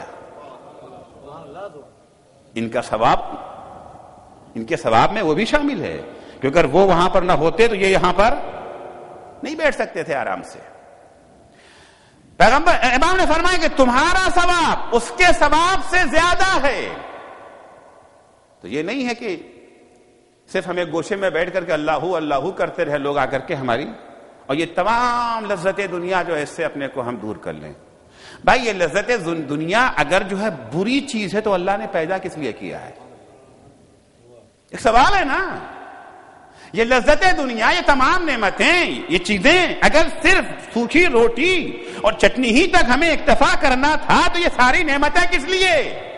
ان کا ثواب، ان کے ثواب میں وہ بھی شامل ہے، کیونکہ اگر وہ وہاں پر نہ ہوتے تو یہ یہاں پر نہیں بیٹھ سکتے تھے آرام سے. پیغمبر امام نے فرمایا کہ تمہارا ثواب اس کے ثواب سے زیادہ ہے. تو یہ نہیں ہے کہ صرف ہم ایک گوشے میں بیٹھ کر کے اللہ اللہ کرتے رہے لوگ آ کر کے ہماری، اور یہ تمام لذت دنیا جو ہے اس سے اپنے کو ہم دور کر لیں. بھائی یہ لذت دنیا اگر جو ہے بری چیز ہے تو اللہ نے پیدا کس لیے کیا ہے؟ ایک سوال ہے نا. یہ لذت دنیا، یہ تمام نعمتیں، یہ چیزیں اگر صرف سوکھی روٹی اور چٹنی ہی تک ہمیں اکتفا کرنا تھا تو یہ ساری نعمتیں کس لیے؟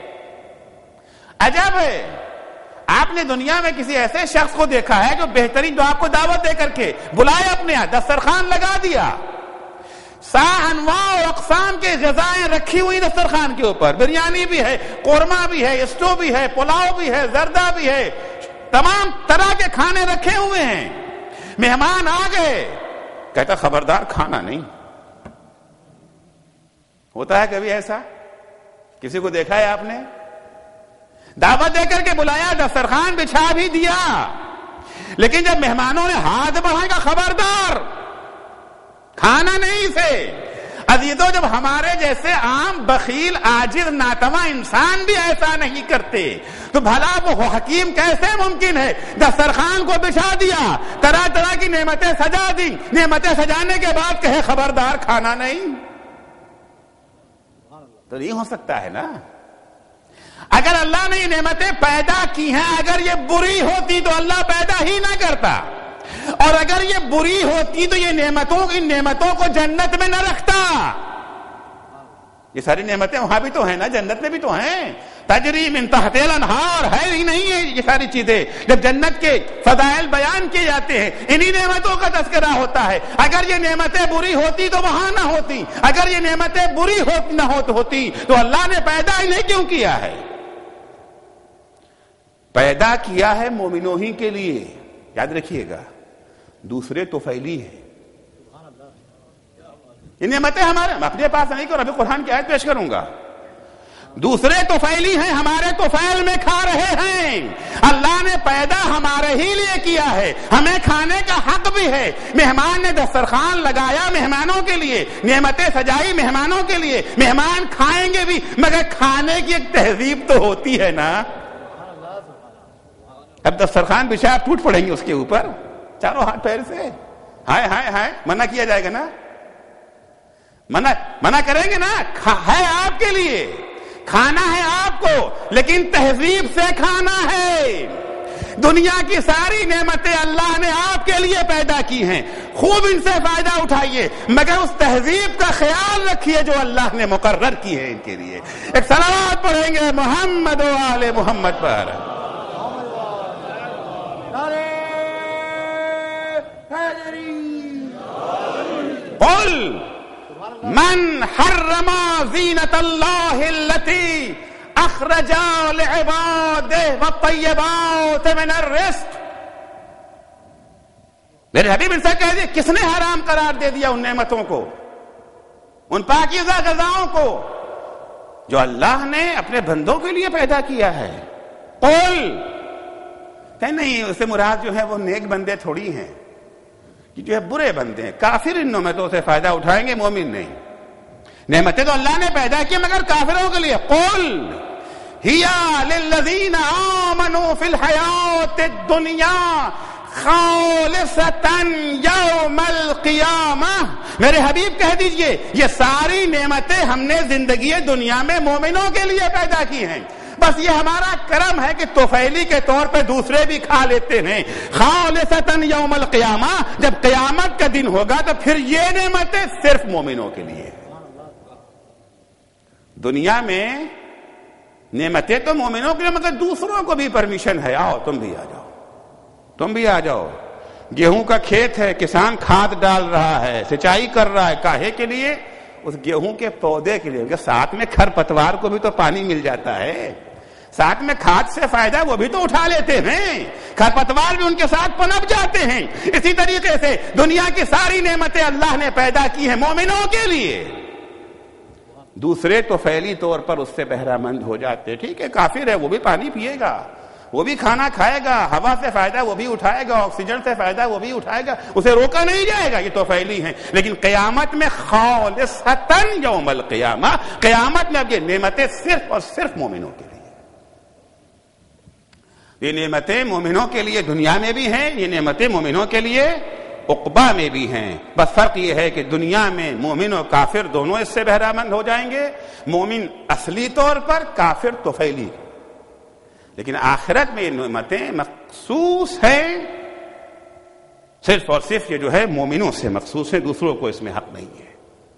عجب ہے، آپ نے دنیا میں کسی ایسے شخص کو دیکھا ہے جو بہترین، جو آپ کو دعوت دے کر کے بلایا اپنے یہاں، دسترخوان لگا دیا، سا انواع و اقسام کے غذائیں رکھی ہوئی دسترخوان کے اوپر، بریانی بھی ہے، قورمہ بھی ہے، اسٹو بھی ہے، پلاؤ بھی ہے، زردہ بھی ہے، تمام طرح کے کھانے رکھے ہوئے ہیں. مہمان آ گئے، کہتا خبردار کھانا نہیں. ہوتا ہے کبھی ایسا؟ کسی کو دیکھا ہے آپ نے؟ دعوت دے کر کے بلایا، دسترخوان بچھا بھی دیا، لیکن جب مہمانوں نے ہاتھ بڑھائے گا خبردار کھانا نہیں سے۔ عزیزوں، جب ہمارے جیسے عام بخیل عاجز ناتواں انسان بھی ایسا نہیں کرتے تو بھلا وہ حکیم کیسے ممکن ہے؟ دسترخوان کو بچھا دیا، طرح طرح کی نعمتیں سجا دی، نعمتیں سجانے کے بعد کہے خبردار کھانا نہیں، تو نہیں ہو سکتا ہے نا۔ اگر اللہ نے یہ نعمتیں پیدا کی ہیں، اگر یہ بری ہوتی تو اللہ پیدا ہی نہ کرتا، اور اگر یہ بری ہوتی تو یہ نعمتوں ان نعمتوں کو جنت میں نہ رکھتا۔ یہ ساری نعمتیں وہاں بھی تو ہیں نا، جنت میں بھی تو ہیں، تجری من تحتها الانہار ہے ہی نہیں ہے یہ ساری چیزیں۔ جب جنت کے فضائل بیان کیے جاتے ہیں انہی نعمتوں کا تذکرہ ہوتا ہے۔ اگر یہ نعمتیں بری ہوتی تو وہاں نہ ہوتی، اگر یہ نعمتیں بری ہو نہ ہوتی تو اللہ نے پیدا ہی نہیں کیوں کیا ہے؟ پیدا کیا ہے مومنوں ہی کے لیے، یاد رکھیے گا، دوسرے توفیلی ہیں۔ یہ نعمتیں ہمارے اپنے پاس نہیں کرو، ابھی قرآن کی آیت پیش کروں گا۔ دوسرے توفیلی ہیں، ہمارے توفیل میں کھا رہے ہیں۔ اللہ نے پیدا ہمارے ہی لیے کیا ہے، ہمیں کھانے کا حق بھی ہے۔ مہمان نے دسترخوان لگایا مہمانوں کے لیے، نعمتیں سجائی مہمانوں کے لیے، مہمان کھائیں گے بھی، مگر کھانے کی ایک تہذیب تو ہوتی ہے نا۔ اب دسترخوان بچھا آپ ٹوٹ پڑیں گے اس کے اوپر چاروں ہاتھ پیر سے، ہائے ہائے ہائے، منع کیا جائے گا نا، منع منع کریں گے نا۔ ہے آپ کے لیے، کھانا ہے آپ کو، لیکن تہذیب سے کھانا ہے۔ دنیا کی ساری نعمتیں اللہ نے آپ کے لیے پیدا کی ہیں، خوب ان سے فائدہ اٹھائیے، مگر اس تہذیب کا خیال رکھیے جو اللہ نے مقرر کی ہے ان کے لیے۔ ایک صلوات پڑھیں گے محمد و آل محمد پر۔ قل من حرم زینت اللہ التي اخرج لعباده والطیبات من الرزق، میرے حبیب ان سے کہہ دیا کس نے حرام قرار دے دیا ان نعمتوں کو، ان پاکیزہ غذاؤں کو جو اللہ نے اپنے بندوں کے لیے پیدا کیا ہے۔ قل کہ نہیں، اس سے مراد جو ہے وہ نیک بندے تھوڑی ہیں، جو ہے برے بندے ہیں، کافر ان نعمتوں سے فائدہ اٹھائیں گے، مومن نہیں۔ نعمتیں تو اللہ نے پیدا کی مگر کافروں کے لیے۔ قل ہی للذین آمنوا فی الحیات الدنیا خالصۃ یوم القیامہ، میرے حبیب کہہ دیجئے یہ ساری نعمتیں ہم نے زندگی دنیا میں مومنوں کے لیے پیدا کی ہیں، بس یہ ہمارا کرم ہے کہ توفیلی کے طور پہ دوسرے بھی کھا لیتے ہیں۔ خالصتاً یوم القیامہ، جب قیامت کا دن ہوگا تو پھر یہ نعمتیں صرف مومنوں کے لیے۔ دنیا میں نعمتیں تو مومنوں کے لیے، مگر دوسروں کو بھی پرمیشن ہے، آؤ تم بھی آ جاؤ، تم بھی آ جاؤ۔ گیہوں کا کھیت ہے، کسان کھاد ڈال رہا ہے، سچائی کر رہا ہے، کاہے کے لیے؟ اس گیہوں کے پودے کے لیے، ساتھ میں کھر پتوار کو بھی تو پانی مل جاتا ہے، ساتھ میں کھاد سے فائدہ وہ بھی تو اٹھا لیتے ہیں، کھر پتوار بھی ان کے ساتھ پنپ جاتے ہیں۔ اسی طریقے سے دنیا کی ساری نعمتیں اللہ نے پیدا کی ہیں مومنوں کے لیے، دوسرے تو فعلی طور پر اس سے بہرہ مند ہو جاتے۔ ٹھیک ہے، کافر ہے، وہ بھی پانی پیے گا، وہ بھی کھانا کھائے گا، ہوا سے فائدہ وہ بھی اٹھائے گا، آکسیجن سے فائدہ وہ بھی اٹھائے گا، اسے روکا نہیں جائے گا، یہ تو فعلی ہیں۔ لیکن قیامت میں خالصتاً یوم القیامہ، قیامت میں اب یہ نعمتیں صرف اور صرف مومنوں کے لیے۔ یہ نعمتیں مومنوں کے لیے دنیا میں بھی ہیں، یہ نعمتیں مومنوں کے لیے عقبہ میں بھی ہیں۔ بس فرق یہ ہے کہ دنیا میں مومن اور کافر دونوں اس سے بہرہ مند ہو جائیں گے، مومن اصلی طور پر، کافر توفیلی۔ لیکن آخرت میں یہ نعمتیں مخصوص ہیں، صرف اور صرف یہ جو ہے مومنوں سے مخصوص ہیں، دوسروں کو اس میں حق نہیں ہے۔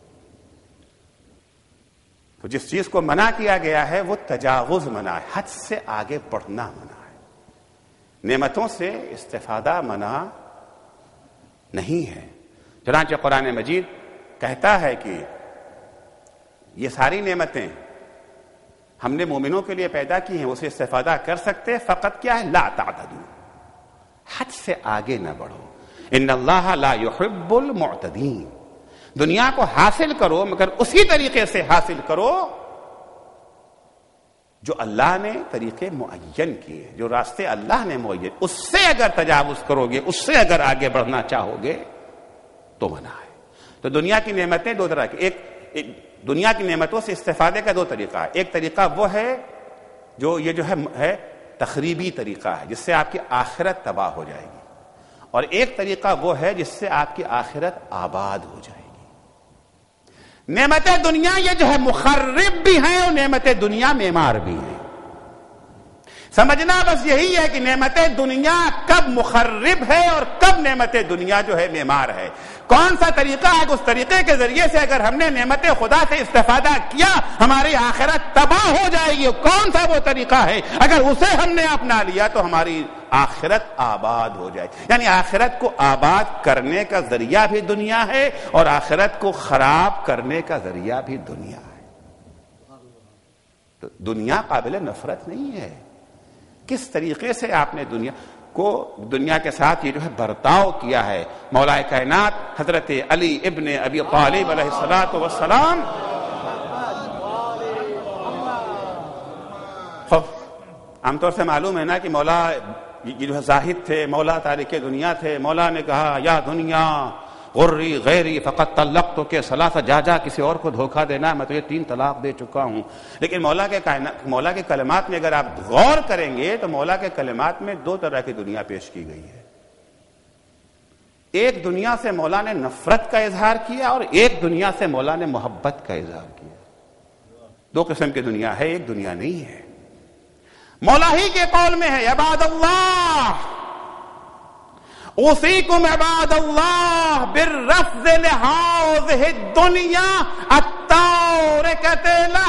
تو جس چیز کو منع کیا گیا ہے وہ تجاوز منع ہے، حد سے آگے بڑھنا منع ہے، نعمتوں سے استفادہ منع نہیں ہے۔ چنانچہ قرآن مجید کہتا ہے کہ یہ ساری نعمتیں ہم نے مومنوں کے لیے پیدا کی ہیں، اسے استفادہ کر سکتے، فقط کیا ہے؟ لا تعتدوا، حد سے آگے نہ بڑھو، ان اللہ لا يحب المعتدین۔ دنیا کو حاصل کرو مگر اسی طریقے سے حاصل کرو جو اللہ نے طریقے معین کیے، جو راستے اللہ نے معین، اس سے اگر تجاوز کرو گے، اس سے اگر آگے بڑھنا چاہو گے تو منع ہے۔ تو دنیا کی نعمتیں دو طرح کی، ایک, ایک دنیا کی نعمتوں سے استفادے کا دو طریقہ ہے۔ ایک طریقہ وہ ہے جو یہ جو ہے, ہے تخریبی طریقہ ہے، جس سے آپ کی آخرت تباہ ہو جائے گی، اور ایک طریقہ وہ ہے جس سے آپ کی آخرت آباد ہو جائے گی۔ نعمت دنیا یہ جو ہے مخرب بھی ہیں اور نعمت دنیا معمار بھی ہیں۔ سمجھنا بس یہی ہے کہ نعمت دنیا کب مخرب ہے اور کب نعمت دنیا جو ہے معمار ہے۔ کون سا طریقہ ہے کہ اس طریقے کے ذریعے سے اگر ہم نے نعمت خدا سے استفادہ کیا ہماری آخرت تباہ ہو جائے گی، کون سا وہ طریقہ ہے اگر اسے ہم نے اپنا لیا تو ہماری آخرت آباد ہو جائے۔ یعنی آخرت کو آباد کرنے کا ذریعہ بھی دنیا ہے اور آخرت کو خراب کرنے کا ذریعہ بھی دنیا ہے۔ تو دنیا قابل نفرت نہیں ہے۔ کس طریقے سے آپ نے دنیا کو دنیا کے ساتھ یہ جو ہے برتاؤ کیا ہے۔ مولا کائنات حضرت علی ابن ابی طالب علیہ الصلوۃ والسلام عام طور سے معلوم ہے نا کہ مولا یہ جو ہے زاہد تھے، مولا تارک دنیا تھے۔ مولا نے کہا یا دنیا غری غیری فقط طلقتک ثلاث، جا جا کسی اور کو دھوکہ دینا، میں تجھے تین طلاق دے چکا ہوں۔ لیکن مولا کے کائنات مولا کے کلمات میں اگر آپ غور کریں گے تو مولا کے کلمات میں دو طرح کی دنیا پیش کی گئی ہے۔ ایک دنیا سے مولا نے نفرت کا اظہار کیا اور ایک دنیا سے مولا نے محبت کا اظہار کیا۔ دو قسم کی دنیا ہے، ایک دنیا نہیں ہے۔ مولا ہی کے قول میں ہے عباد اللہ اوصیکم عباد اللہ بالرفض لہذه الدنیا التارکۃ لہ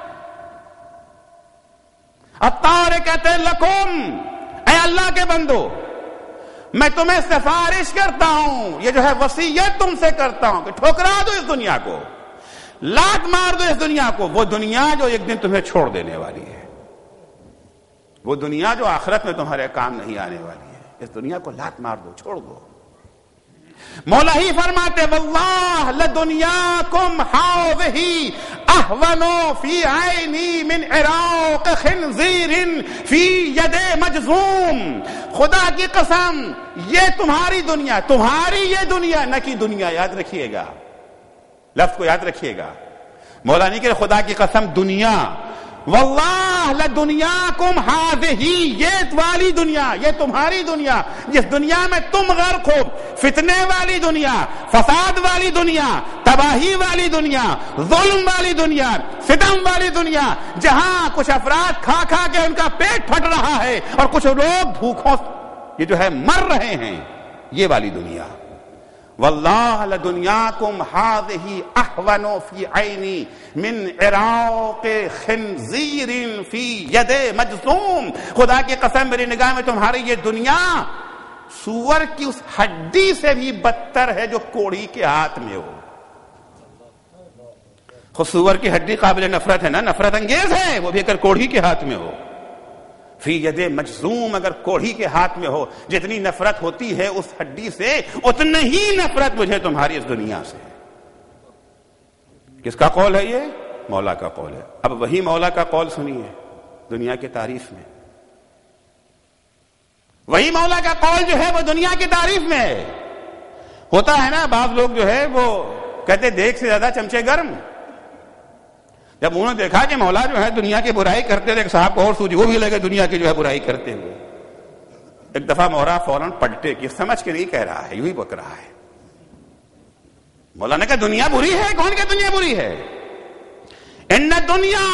التارکۃ لکم، اے اللہ کے بندو میں تمہیں سفارش کرتا ہوں، یہ جو ہے وصیت تم سے کرتا ہوں کہ ٹھکرا دو اس دنیا کو، لات مار دو اس دنیا کو، وہ دنیا جو ایک دن تمہیں چھوڑ دینے والی ہے، وہ دنیا جو آخرت میں تمہارے کام نہیں آنے والی ہے، اس دنیا کو لات مار دو، چھوڑ دو۔ مولا ہی فرماتے واللہ لدنیاکم ہذہ اہون فی عینی من عراق خنزیر فی ید مجذوم، خدا کی قسم یہ تمہاری دنیا، تمہاری یہ دنیا نہ کی دنیا، یاد رکھیے گا، لفظ کو یاد رکھیے گا۔ مولا نہیں کہ خدا کی قسم دنیا، واللہ لدنیاکم ہذہ، یہ والی دنیا، یہ تمہاری دنیا جس دنیا میں تم غرق ہو، فتنے والی دنیا، فساد والی دنیا، تباہی والی دنیا، ظلم والی دنیا، ستم والی دنیا، جہاں کچھ افراد کھا کھا کے ان کا پیٹ پھٹ رہا ہے اور کچھ لوگ بھوکوں یہ جو ہے مر رہے ہیں، یہ والی دنیا۔ واللہ لدنیاکم ہذہ اہون فی عینی من عراق خنزیر فی ید مجذوم، خدا کی قسم میری نگاہ میں تمہاری یہ دنیا سور کی اس ہڈی سے بھی بدتر ہے جو کوڑھی کے ہاتھ میں ہو۔ خود سور کی ہڈی قابل نفرت ہے نا، نفرت انگیز ہے، وہ بھی اگر کوڑھی کے ہاتھ میں ہو۔ فی ید مجذوم، اگر کوڑھی کے ہاتھ میں ہو، جتنی نفرت ہوتی ہے اس ہڈی سے اتنی ہی نفرت مجھے تمہاری اس دنیا سے۔ کس کا قول ہے؟ یہ مولا کا قول ہے۔ اب وہی مولا کا قول سنیے دنیا کی تعریف میں، وہی مولا کا قول جو ہے وہ دنیا کی تعریف میں ہے۔ ہوتا ہے نا بعض لوگ جو ہے وہ کہتے دیکھ سے زیادہ چمچے گرم، جب انہوں نے دیکھا کہ مولا جو ہے دنیا کی برائی کرتے ہوئے، ایک صاحب کو اور سوچی وہ بھی لگے دنیا کی جو ہے برائی کرتے ہوئے، ایک دفعہ مولا فوراً پلٹے کہ سمجھ کے نہیں کہہ رہا ہے، یوں ہی بک رہا ہے۔ مولا نے کہا دنیا بری ہے؟ کون کہ دنیا بری ہے؟ ان دنیا،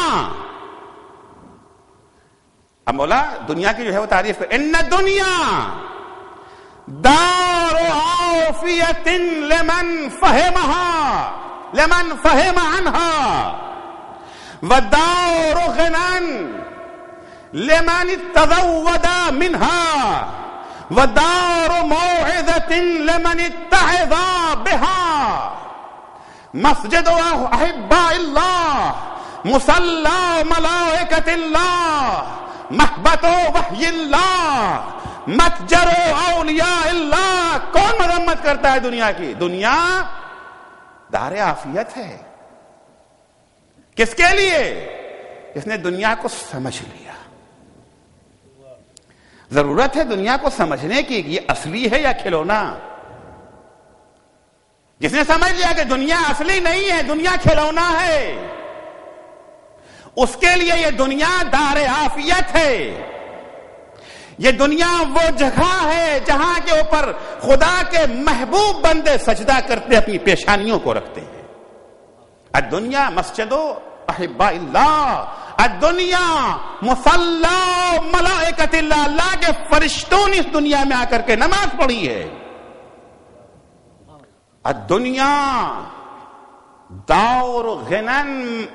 اب مولا دنیا کی جو ہے وہ تعریف کر، ان دنیا دار عافیت لمن فہمها لمن فہم عنها ودار غنى لمن تزود منها ودار موعظة لمن اتعظ بها مسجد احباء الله مصلى ملائكة الله محبت وحی اللہ متجر اولیاء اللہ۔ کون مرمت کرتا ہے دنیا کی؟ دنیا دار عافیت ہے۔ کس کے لیے؟ جس نے دنیا کو سمجھ لیا. ضرورت ہے دنیا کو سمجھنے کی کہ یہ اصلی ہے یا کھلونا. جس نے سمجھ لیا کہ دنیا اصلی نہیں ہے, دنیا کھلونا ہے, اس کے لیے یہ دنیا دار عافیت ہے. یہ دنیا وہ جگہ ہے جہاں کے اوپر خدا کے محبوب بندے سجدہ کرتے اپنی پیشانیوں کو رکھتے ہیں. الدنیا مسجد احباء اللہ, الدنیا مصلی ملائکۃ اللہ, اللہ کے فرشتوں نے اس دنیا میں آ کر کے نماز پڑھی ہے. الدنیا دار غنن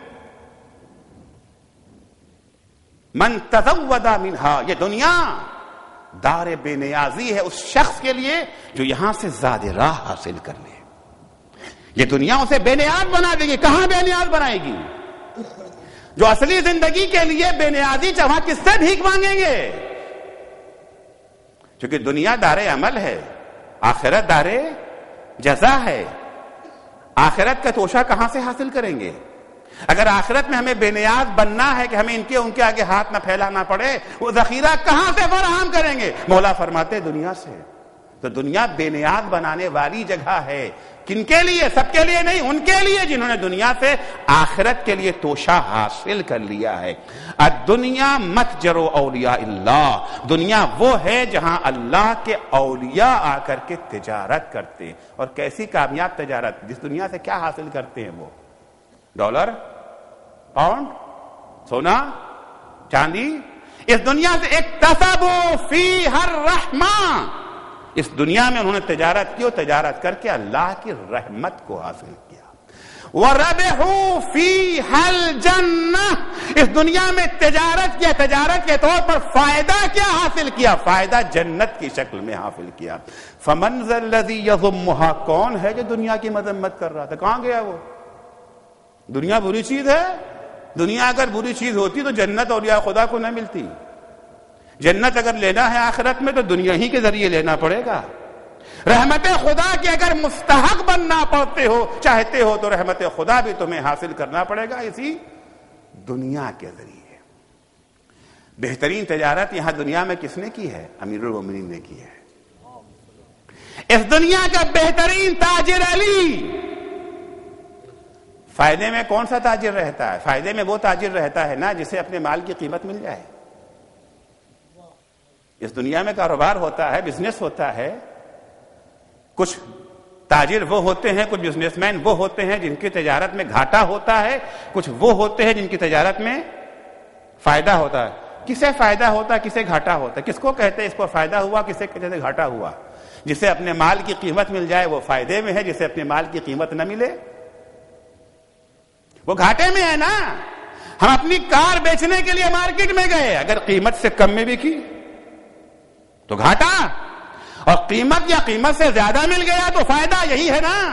من تزود منہا, یہ دنیا دار بے نیازی ہے اس شخص کے لیے جو یہاں سے زیادہ راہ حاصل کر لے. یہ دنیا اسے بے نیاز بنا دے گی. کہاں بے نیاز بنائے گی؟ جو اصلی زندگی کے لیے بے نیازی چاہا کس سے بھیک مانگیں گے؟ کیونکہ دنیا دار عمل ہے, آخرت دار جزا ہے. آخرت کا توشہ کہاں سے حاصل کریں گے؟ اگر آخرت میں ہمیں بے نیاز بننا ہے کہ ہمیں ان کے ان کے آگے ہاتھ نہ پھیلانا پڑے, وہ ذخیرہ کہاں سے فراہم کریں گے؟ مولا فرماتے دنیا سے. تو دنیا بے نیاز بنانے والی جگہ ہے. کن کے لیے؟ سب کے لیے نہیں, ان کے لیے جنہوں نے دنیا سے آخرت کے لیے توشہ حاصل کر لیا ہے. الدنیا متجر اولیاء اللہ, دنیا وہ ہے جہاں اللہ کے اولیاء آ کر کے تجارت کرتے ہیں. اور کیسی کامیاب تجارت, جس دنیا سے کیا حاصل کرتے ہیں وہ؟ ڈالر, پاؤنڈ, سونا, چاندی. اس دنیا سے اکتسبوا فیہا الرحمہ, اس دنیا میں انہوں نے تجارت کی اور تجارت کر کے اللہ کی رحمت کو حاصل کیا. وَرَبِحُوا فِيهَا الْجَنَّةِ, اس دنیا میں تجارت کیا, تجارت کے طور پر فائدہ کیا حاصل کیا؟ فائدہ جنت کی شکل میں حاصل کیا. فَمَنْ ذَا الَّذِي يَضُمُّهَا, کون ہے جو دنیا کی مذمت کر رہا تھا؟ کہاں گیا وہ؟ دنیا بری چیز ہے. دنیا اگر بری چیز ہوتی تو جنت اولیاء خدا کو نہ ملتی. جنت اگر لینا ہے آخرت میں تو دنیا ہی کے ذریعے لینا پڑے گا. رحمت خدا کی اگر مستحق بننا پڑتے ہو, چاہتے ہو, تو رحمت خدا بھی تمہیں حاصل کرنا پڑے گا اسی دنیا کے ذریعے. بہترین تجارت یہاں دنیا میں کس نے کی ہے؟ امیر المومنین نے کی ہے. اس دنیا کا بہترین تاجر علی. فائدے میں کون سا تاجر رہتا ہے؟ فائدے میں وہ تاجر رہتا ہے نا جسے اپنے مال کی قیمت مل جائے. اس دنیا میں کاروبار ہوتا ہے, بزنس ہوتا ہے. کچھ تاجر وہ ہوتے ہیں, کچھ بزنس مین وہ ہوتے ہیں جن کی تجارت میں گھاٹا ہوتا ہے, کچھ وہ ہوتے ہیں جن کی تجارت میں فائدہ ہوتا ہے. کسے فائدہ ہوتا ہے, کسے گھاٹا ہوتا ہے؟ کس کو کہتے ہیں اس کو فائدہ ہوا, کسے کہتے ہیں گھاٹا ہوا؟ جسے اپنے مال کی قیمت مل جائے وہ فائدے میں ہے, جسے اپنے مال کی قیمت نہ ملے وہ گھاٹے میں ہے نا. ہم اپنی کار بیچنے کے لیے مارکیٹ میں گئے, اگر قیمت سے کم میں بھی کی تو گھاٹا, اور قیمت یا قیمت سے زیادہ مل گیا تو فائدہ. یہی ہے نا.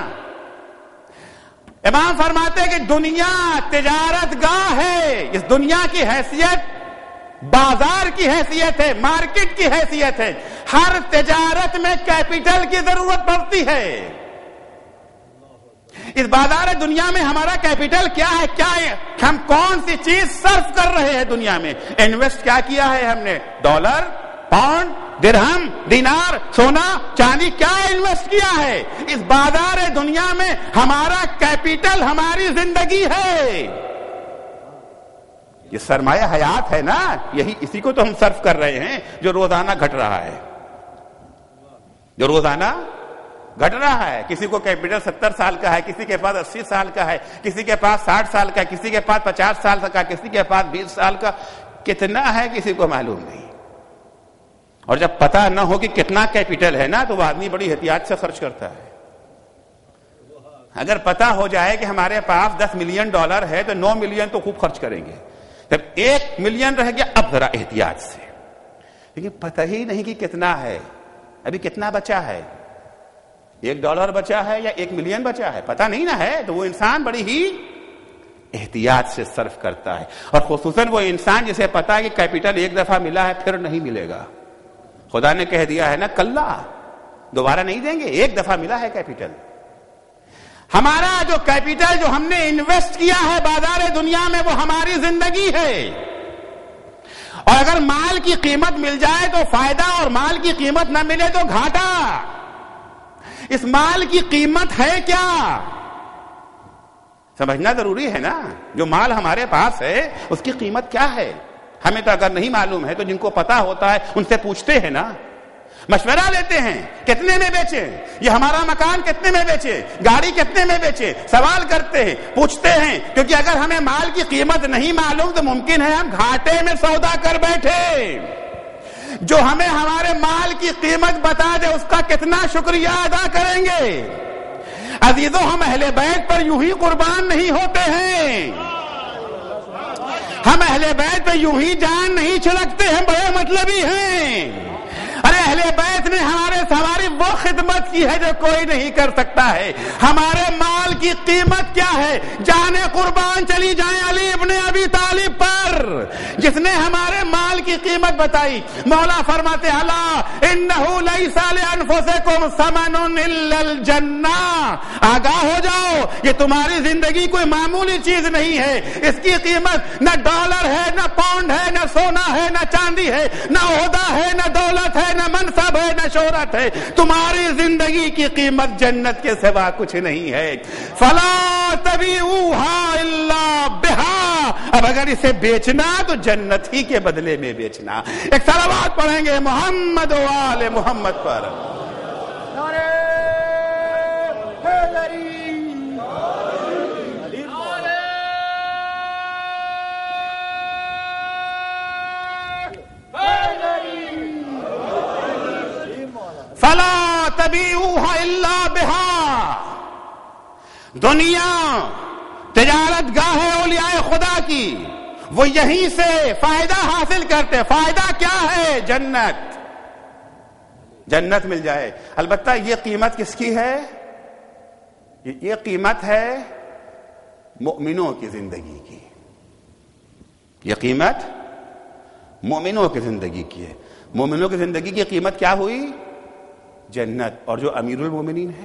امام فرماتے ہیں کہ دنیا تجارت گاہ ہے. اس دنیا کی حیثیت بازار کی حیثیت ہے, مارکیٹ کی حیثیت ہے. ہر تجارت میں کیپٹل کی ضرورت پڑتی ہے. اس بازار دنیا میں ہمارا کیپٹل کیا ہے؟ کیا ہے؟ ہم کون سی چیز صرف کر رہے ہیں دنیا میں؟ انویسٹ کیا کیا ہے ہم نے؟ ڈالر, پاؤنڈ, درہم, دینار, سونا, چاندی, کیا انویسٹ کیا ہے؟ اس بازار دنیا میں ہمارا کیپٹل ہماری زندگی ہے. یہ سرمایہ حیات ہے نا, یہی اسی کو تو ہم صرف کر رہے ہیں جو روزانہ گھٹ رہا ہے, جو روزانہ گھٹ رہا ہے. کسی کو کیپٹل ستر سال کا ہے, کسی کے پاس اسی سال کا ہے, کسی کے پاس ساٹھ سال کا, کسی کے پاس پچاس سال کا, کسی کے پاس بیس سال کا. کتنا ہے کسی کو معلوم نہیں. اور جب پتہ نہ ہو کہ کتنا کیپٹل ہے نا تو وہ آدمی بڑی احتیاط سے خرچ کرتا ہے. اگر پتہ ہو جائے کہ ہمارے پاس دس ملین ڈالر ہے تو نو ملین تو خوب خرچ کریں گے. جب ایک ملین رہ گیا اب ذرا احتیاط سے. لیکن پتہ ہی نہیں کہ کتنا ہے, ابھی کتنا بچا ہے, ایک ڈالر بچا ہے یا ایک ملین بچا ہے, پتہ نہیں نہ ہے. تو وہ انسان بڑی ہی احتیاط سے صرف کرتا ہے. اور خصوصاً وہ انسان جسے پتا ہے کہ کیپٹل ایک دفعہ ملا ہے پھر نہیں ملے گا. خدا نے کہہ دیا ہے نا کلا, دوبارہ نہیں دیں گے, ایک دفعہ ملا ہے کیپٹل. ہمارا جو کیپٹل جو ہم نے انویسٹ کیا ہے بازار دنیا میں وہ ہماری زندگی ہے. اور اگر مال کی قیمت مل جائے تو فائدہ اور مال کی قیمت نہ ملے تو گھاٹا. اس مال کی قیمت ہے کیا سمجھنا ضروری ہے نا. جو مال ہمارے پاس ہے اس کی قیمت کیا ہے ہمیں تو اگر نہیں معلوم ہے تو جن کو پتا ہوتا ہے ان سے پوچھتے ہیں نا, مشورہ لیتے ہیں کتنے میں بیچے, یہ ہمارا مکان کتنے میں بیچے, گاڑی کتنے میں بیچے, سوال کرتے ہیں پوچھتے ہیں, کیونکہ اگر ہمیں مال کی قیمت نہیں معلوم تو ممکن ہے ہم گھاٹے میں سودا کر بیٹھے. جو ہمیں ہمارے مال کی قیمت بتا دے اس کا کتنا شکریہ ادا کریں گے. عزیزو ہم اہل بیت پر یوں ہی قربان نہیں ہوتے ہیں, ہم اہل بیت پہ یوں ہی جان نہیں چھڑکتے ہیں, بڑے مطلبی ہیں. ارے اہل بیت نے ہمارے ہماری وہ خدمت کی ہے جو کوئی نہیں کر سکتا ہے. ہمارے مال کی قیمت کیا ہے, جانے قربان چلی جائیں علی ابن ابی طالب پر جس نے ہمارے مال کی قیمت بتائی. مولا فرماتے الا انہ لیس لانفسکم ثمن الا الجنہ, آگاہ ہو جاؤ یہ تمہاری زندگی کوئی معمولی چیز نہیں ہے. اس کی قیمت نہ ڈالر ہے, نہ پاؤنڈ ہے, نہ سونا ہے, نہ چاندی ہے, نہ عہدہ ہے, نہ دولت ہے, نہ منصب ہے, نہ شہرت ہے. تمہاری زندگی کی قیمت جنت کے سوا کچھ نہیں ہے. فلا تبیعوها الا بها, اب اگر اسے بیچنا تو جنت ہی کے بدلے میں بیچنا. ایک صلوات پڑھیں گے محمد و آل محمد پر. نعرہ حیدری فلا تبیعوها الا بها. دنیا تجارت گاہ ہے اولیاء خدا کی, وہ یہیں سے فائدہ حاصل کرتے. فائدہ کیا ہے, جنت, جنت مل جائے. البتہ یہ قیمت کس کی ہے, یہ قیمت ہے مومنوں کی زندگی کی. یہ قیمت مومنوں کی زندگی کی ہے. مومنوں کی زندگی کی قیمت کیا ہوئی, جنت. اور جو امیر المومنین ہے,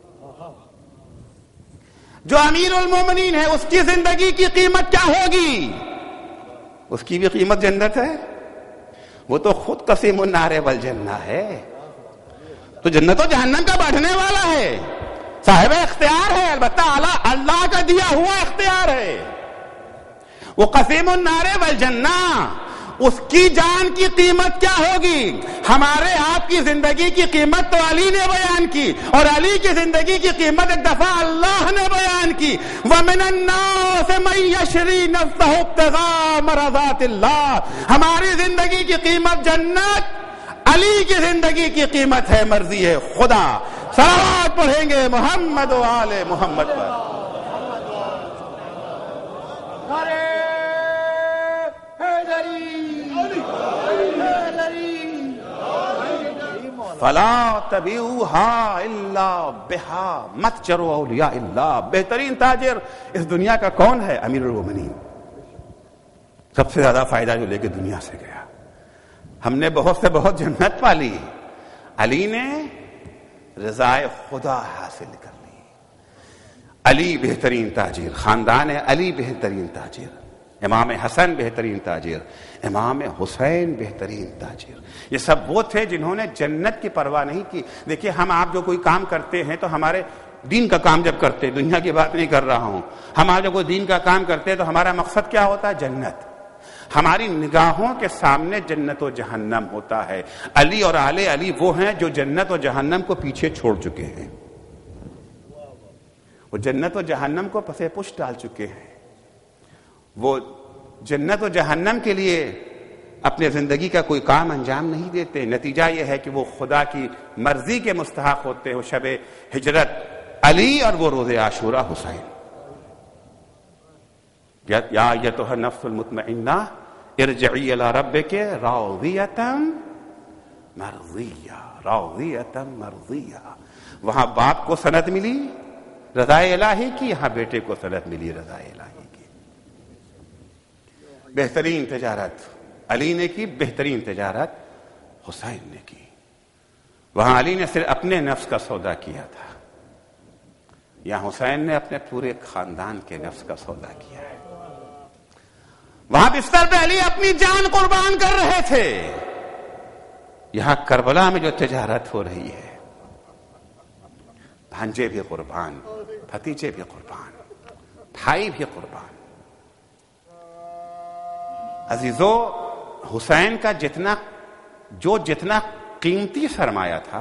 جو امیر المومنین ہے اس کی زندگی کی قیمت کیا ہوگی, اس کی بھی قیمت جنت ہے. وہ تو خود قسیم النار والجنہ ہے, تو جنت و جہنم کا بانٹنے والا ہے, صاحب اختیار ہے. البتہ اللہ کا دیا ہوا اختیار ہے. وہ قسیم النار والجنہ, اس کی جان کی قیمت کیا ہوگی. ہمارے آپ کی زندگی کی قیمت تو علی نے بیان کی, اور علی کی زندگی کی قیمت ایک دفعہ اللہ نے بیان کی. وَمِنَ النَّاسِ مَن يَشْرِي نَفْسَهُ ابْتِغَاءَ مَرْضَاتِ اللَّهِ. ہماری زندگی کی قیمت جنت, علی کی زندگی کی قیمت ہے مرضی ہے خدا. صلوات پڑھیں گے محمد و آل محمد پر. نعرہ حیدری فلا تبیعوها الا بها, مت چرو اولیاء اللہ. بہترین تاجر اس دنیا کا کون ہے, امیر المومنین. سب سے زیادہ فائدہ جو لے کے دنیا سے گیا. ہم نے بہت سے بہت جنت پالی, علی نے رضائے خدا حاصل کر لی. علی بہترین تاجر, خاندان علی بہترین تاجر, امام حسن بہترین تاجر, امام حسین بہترین تاجر. یہ سب وہ تھے جنہوں نے جنت کی پرواہ نہیں کی. دیکھیے ہم آپ جو کوئی کام کرتے ہیں تو ہمارے دین کا کام جب کرتے, دنیا کی بات نہیں کر رہا ہوں, ہم آپ جب کوئی دین کا کام کرتے تو ہمارا مقصد کیا ہوتا ہے, جنت. ہماری نگاہوں کے سامنے جنت و جہنم ہوتا ہے. علی اور آل علی وہ ہیں جو جنت و جہنم کو پیچھے چھوڑ چکے ہیں, وہ جنت و جہنم کو پسے پش ڈال چکے ہیں. وہ جنت و جہنم کے لیے اپنے زندگی کا کوئی کام انجام نہیں دیتے. نتیجہ یہ ہے کہ وہ خدا کی مرضی کے مستحق ہوتے ہیں. شب ہجرت علی اور وہ روز عاشورہ حسین. یا ایتھا النفس المطمئنہ ارجعی الی ربک راضیۃ مرضیہ, راضیۃ مرضیہ. وہاں باپ کو سند ملی رضا الہی کی, یہاں بیٹے کو سند ملی رضا الہی کی. بہترین تجارت علی نے کی, بہترین تجارت حسین نے کی. وہاں علی نے صرف اپنے نفس کا سودا کیا تھا, یا حسین نے اپنے پورے خاندان کے نفس کا سودا کیا ہے. وہاں بستر پہ علی اپنی جان قربان کر رہے تھے. یہاں کربلا میں جو تجارت ہو رہی ہے، بھانجے بھی قربان، بھتیجے بھی قربان، بھائی بھی قربان. عزیزو، حسین کا جتنا جو جتنا قیمتی سرمایہ تھا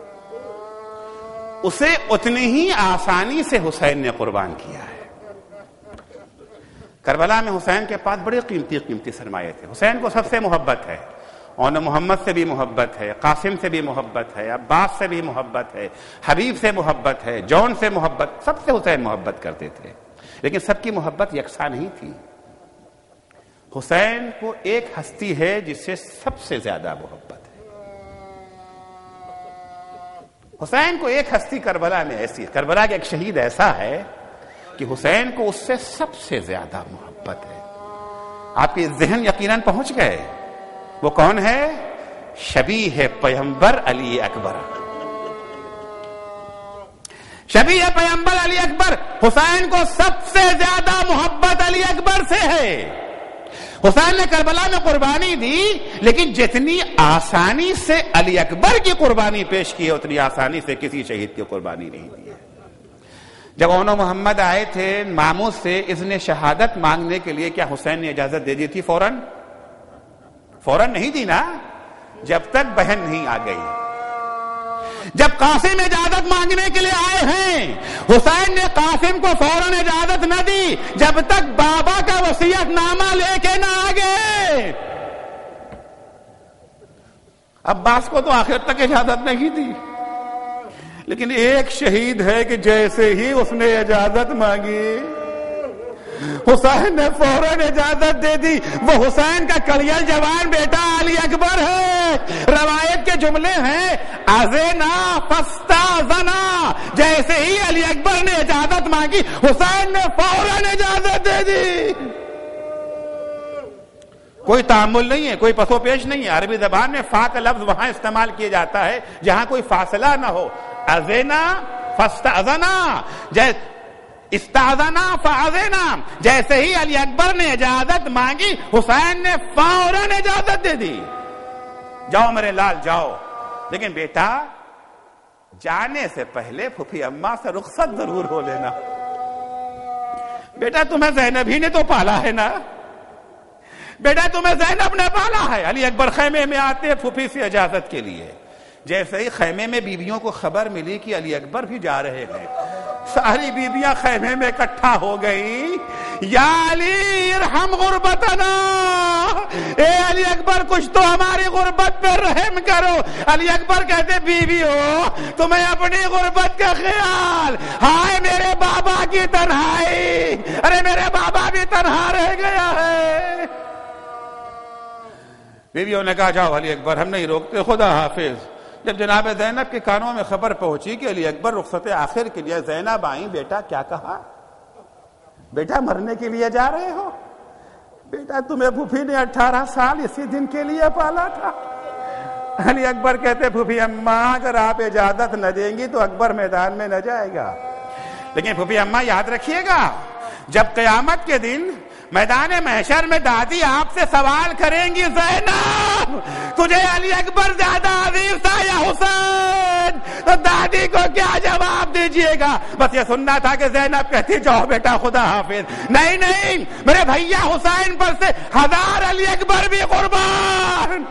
اسے اتنی ہی آسانی سے حسین نے قربان کیا ہے. کربلا میں حسین کے پاس بڑے قیمتی قیمتی سرمایہ تھے. حسین کو سب سے محبت ہے، اور محمد سے بھی محبت ہے، قاسم سے بھی محبت ہے، عباس سے بھی محبت ہے، حبیب سے محبت ہے، جون سے محبت، سب سے حسین محبت کرتے تھے. لیکن سب کی محبت یکساں نہیں تھی. حسین کو ایک ہستی ہے جس سے سب سے زیادہ محبت ہے. حسین کو ایک ہستی کربلا میں ایسی، کربلا کا ایک شہید ایسا ہے کہ حسین کو اس سے سب سے زیادہ محبت ہے. آپ کے ذہن یقیناً پہنچ گئے وہ کون ہے؟ شبیہ پیغمبر علی اکبر. شبیہ پیغمبر علی اکبر. حسین کو سب سے زیادہ محبت علی اکبر سے ہے. حسین نے کربلا میں قربانی دی، لیکن جتنی آسانی سے علی اکبر کی قربانی پیش کی ہے اتنی آسانی سے کسی شہید کی قربانی نہیں دی ہے. جب اون و محمد آئے تھے ماموس سے اذن شہادت مانگنے کے لیے، کیا حسین نے اجازت دے دی تھی فوراً؟ فوراً نہیں دی نا، جب تک بہن نہیں آ گئی. جب قاسم اجازت مانگنے کے لیے آئے ہیں، حسین نے قاسم کو فوراً اجازت نہ دی جب تک بابا کا وصیت نامہ لے کے نہ آ گئے. عباس کو تو آخر تک اجازت نہیں دی، لیکن ایک شہید ہے کہ جیسے ہی اس نے اجازت مانگی حسین نے فوراً اجازت دے دی. وہ حسین کا کلیل جوان بیٹا علی اکبر ہے. روایت کے جملے ہیں اذنا فاستاذنا، جیسے ہی علی اکبر نے اجازت مانگی حسین نے فوراً اجازت دے دی. کوئی تعامل نہیں ہے، کوئی پسو پیش نہیں ہے. عربی زبان میں فا کا لفظ وہاں استعمال کیا جاتا ہے جہاں کوئی فاصلہ نہ ہو. اذنا فاستاذنا، جیسے استاذنا فاذنا، جیسے ہی علی اکبر نے اجازت مانگی حسین نے فوراً اجازت دے دی. جاؤ میرے لال جاؤ، لیکن بیٹا جانے سے پہلے پھوپھی اماں سے رخصت ضرور ہو لینا. بیٹا تمہیں زینب ہی نے تو پالا ہے نا، بیٹا تمہیں زینب نے پالا ہے. علی اکبر خیمے میں آتے پھوپھی سے اجازت کے لیے. جیسے ہی خیمے میں بیویوں کو خبر ملی کہ علی اکبر بھی جا رہے ہیں، ساری بیویاں خیمے میں اکٹھا ہو گئی. یا علی ارحم غربتنا، اے علی اکبر کچھ تو ہماری غربت پہ رحم کرو. علی اکبر کہتے بیویو تمہیں اپنی غربت کا خیال، ہائے میرے بابا کی تنہائی، ارے میرے بابا بھی تنہا رہ گیا ہے. بیویوں نے کہا جاؤ علی اکبر ہم نہیں روکتے، خدا حافظ. جب جناب زینب کے کانوں میں خبر پہنچی کہ علی اکبر رخصت آخر کے لیے، زینب آئیں. بیٹا کیا کہا؟ بیٹا مرنے کے لیے جا رہے ہو؟ بیٹا تمہیں پھوپھی نے اٹھارہ سال اسی دن کے لیے پالا تھا. علی اکبر کہتے پھوپھی اماں اگر آپ اجازت نہ دیں گی تو اکبر میدان میں نہ جائے گا. لیکن پھوپھی اماں یاد رکھیے گا، جب قیامت کے دن میدان محشر میں دادی آپ سے سوال کریں گی زینب تجھے علی اکبر زیادہ عزیز تھا یا حسین، تو دادی کو کیا جواب دیجئے گا؟ بس یہ سننا تھا کہ زینب کہتی جاؤ بیٹا خدا حافظ. نہیں نہیں، میرے بھیا حسین پر سے ہزار علی اکبر بھی قربان.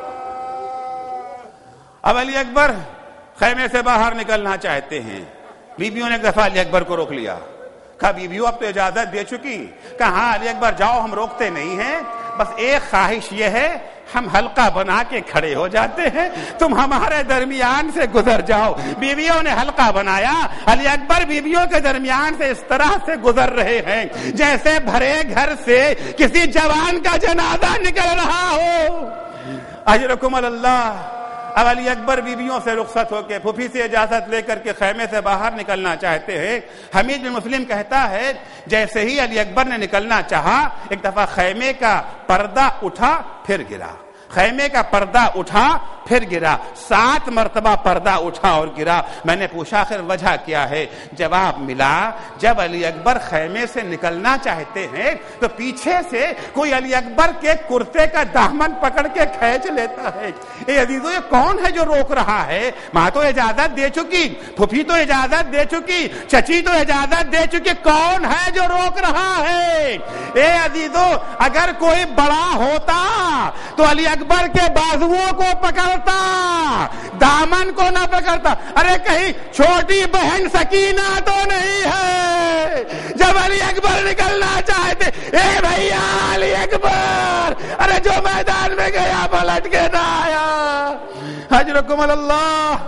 اب علی اکبر خیمے سے باہر نکلنا چاہتے ہیں. بیویوں نے ایک دفعہ علی اکبر کو روک لیا. کہا بیویوں اب تو اجازت دے چکی. کہا ہاں علی اکبر جاؤ ہم روکتے نہیں ہیں، بس ایک خواہش یہ ہے ہم حلقہ بنا کے کھڑے ہو جاتے ہیں، تم ہمارے درمیان سے گزر جاؤ. بیویوں نے حلقہ بنایا. علی اکبر بیویوں کے درمیان سے اس طرح سے گزر رہے ہیں جیسے بھرے گھر سے کسی جوان کا جنازہ نکل رہا ہو. اجرکم اللہ. اب علی اکبر بیویوں سے رخصت ہو کے پھوپھی سے اجازت لے کر کے خیمے سے باہر نکلنا چاہتے ہیں. حمید بن مسلم کہتا ہے جیسے ہی علی اکبر نے نکلنا چاہا ایک دفعہ خیمے کا پردہ اٹھا پھر گرا. خیمے کا پردہ اٹھا پھر گرا، سات مرتبہ پردہ اٹھا اور گرا۔ میں نے پوچھا آخر وجہ کیا ہے؟ جواب ملا جب علی اکبر خیمے سے نکلنا چاہتے ہیں تو پیچھے سے کوئی علی اکبر کے کرتے کا دامن پکڑ کے کھینچ لیتا ہے۔ اے عزیزو یہ کون ہے جو روک رہا ہے؟ ماں تو اجازت دے چکی، پھوپھی تو اجازت دے چکی، چچی تو اجازت دے چکی، کون ہے جو روک رہا ہے؟ اے عزیزو اگر کوئی بڑا ہوتا تو علی اکبر کے بازوؤں کو پکڑتا، دامن کو نہ پکڑتا۔ ارے کہیں چھوٹی بہن سکینہ تو نہیں ہے جب علی اکبر نکلنا چاہتے اے بھیا علی اکبر، ارے جو میدان میں گیا پلٹ کے نہ آیا، حجرکم اللہ۔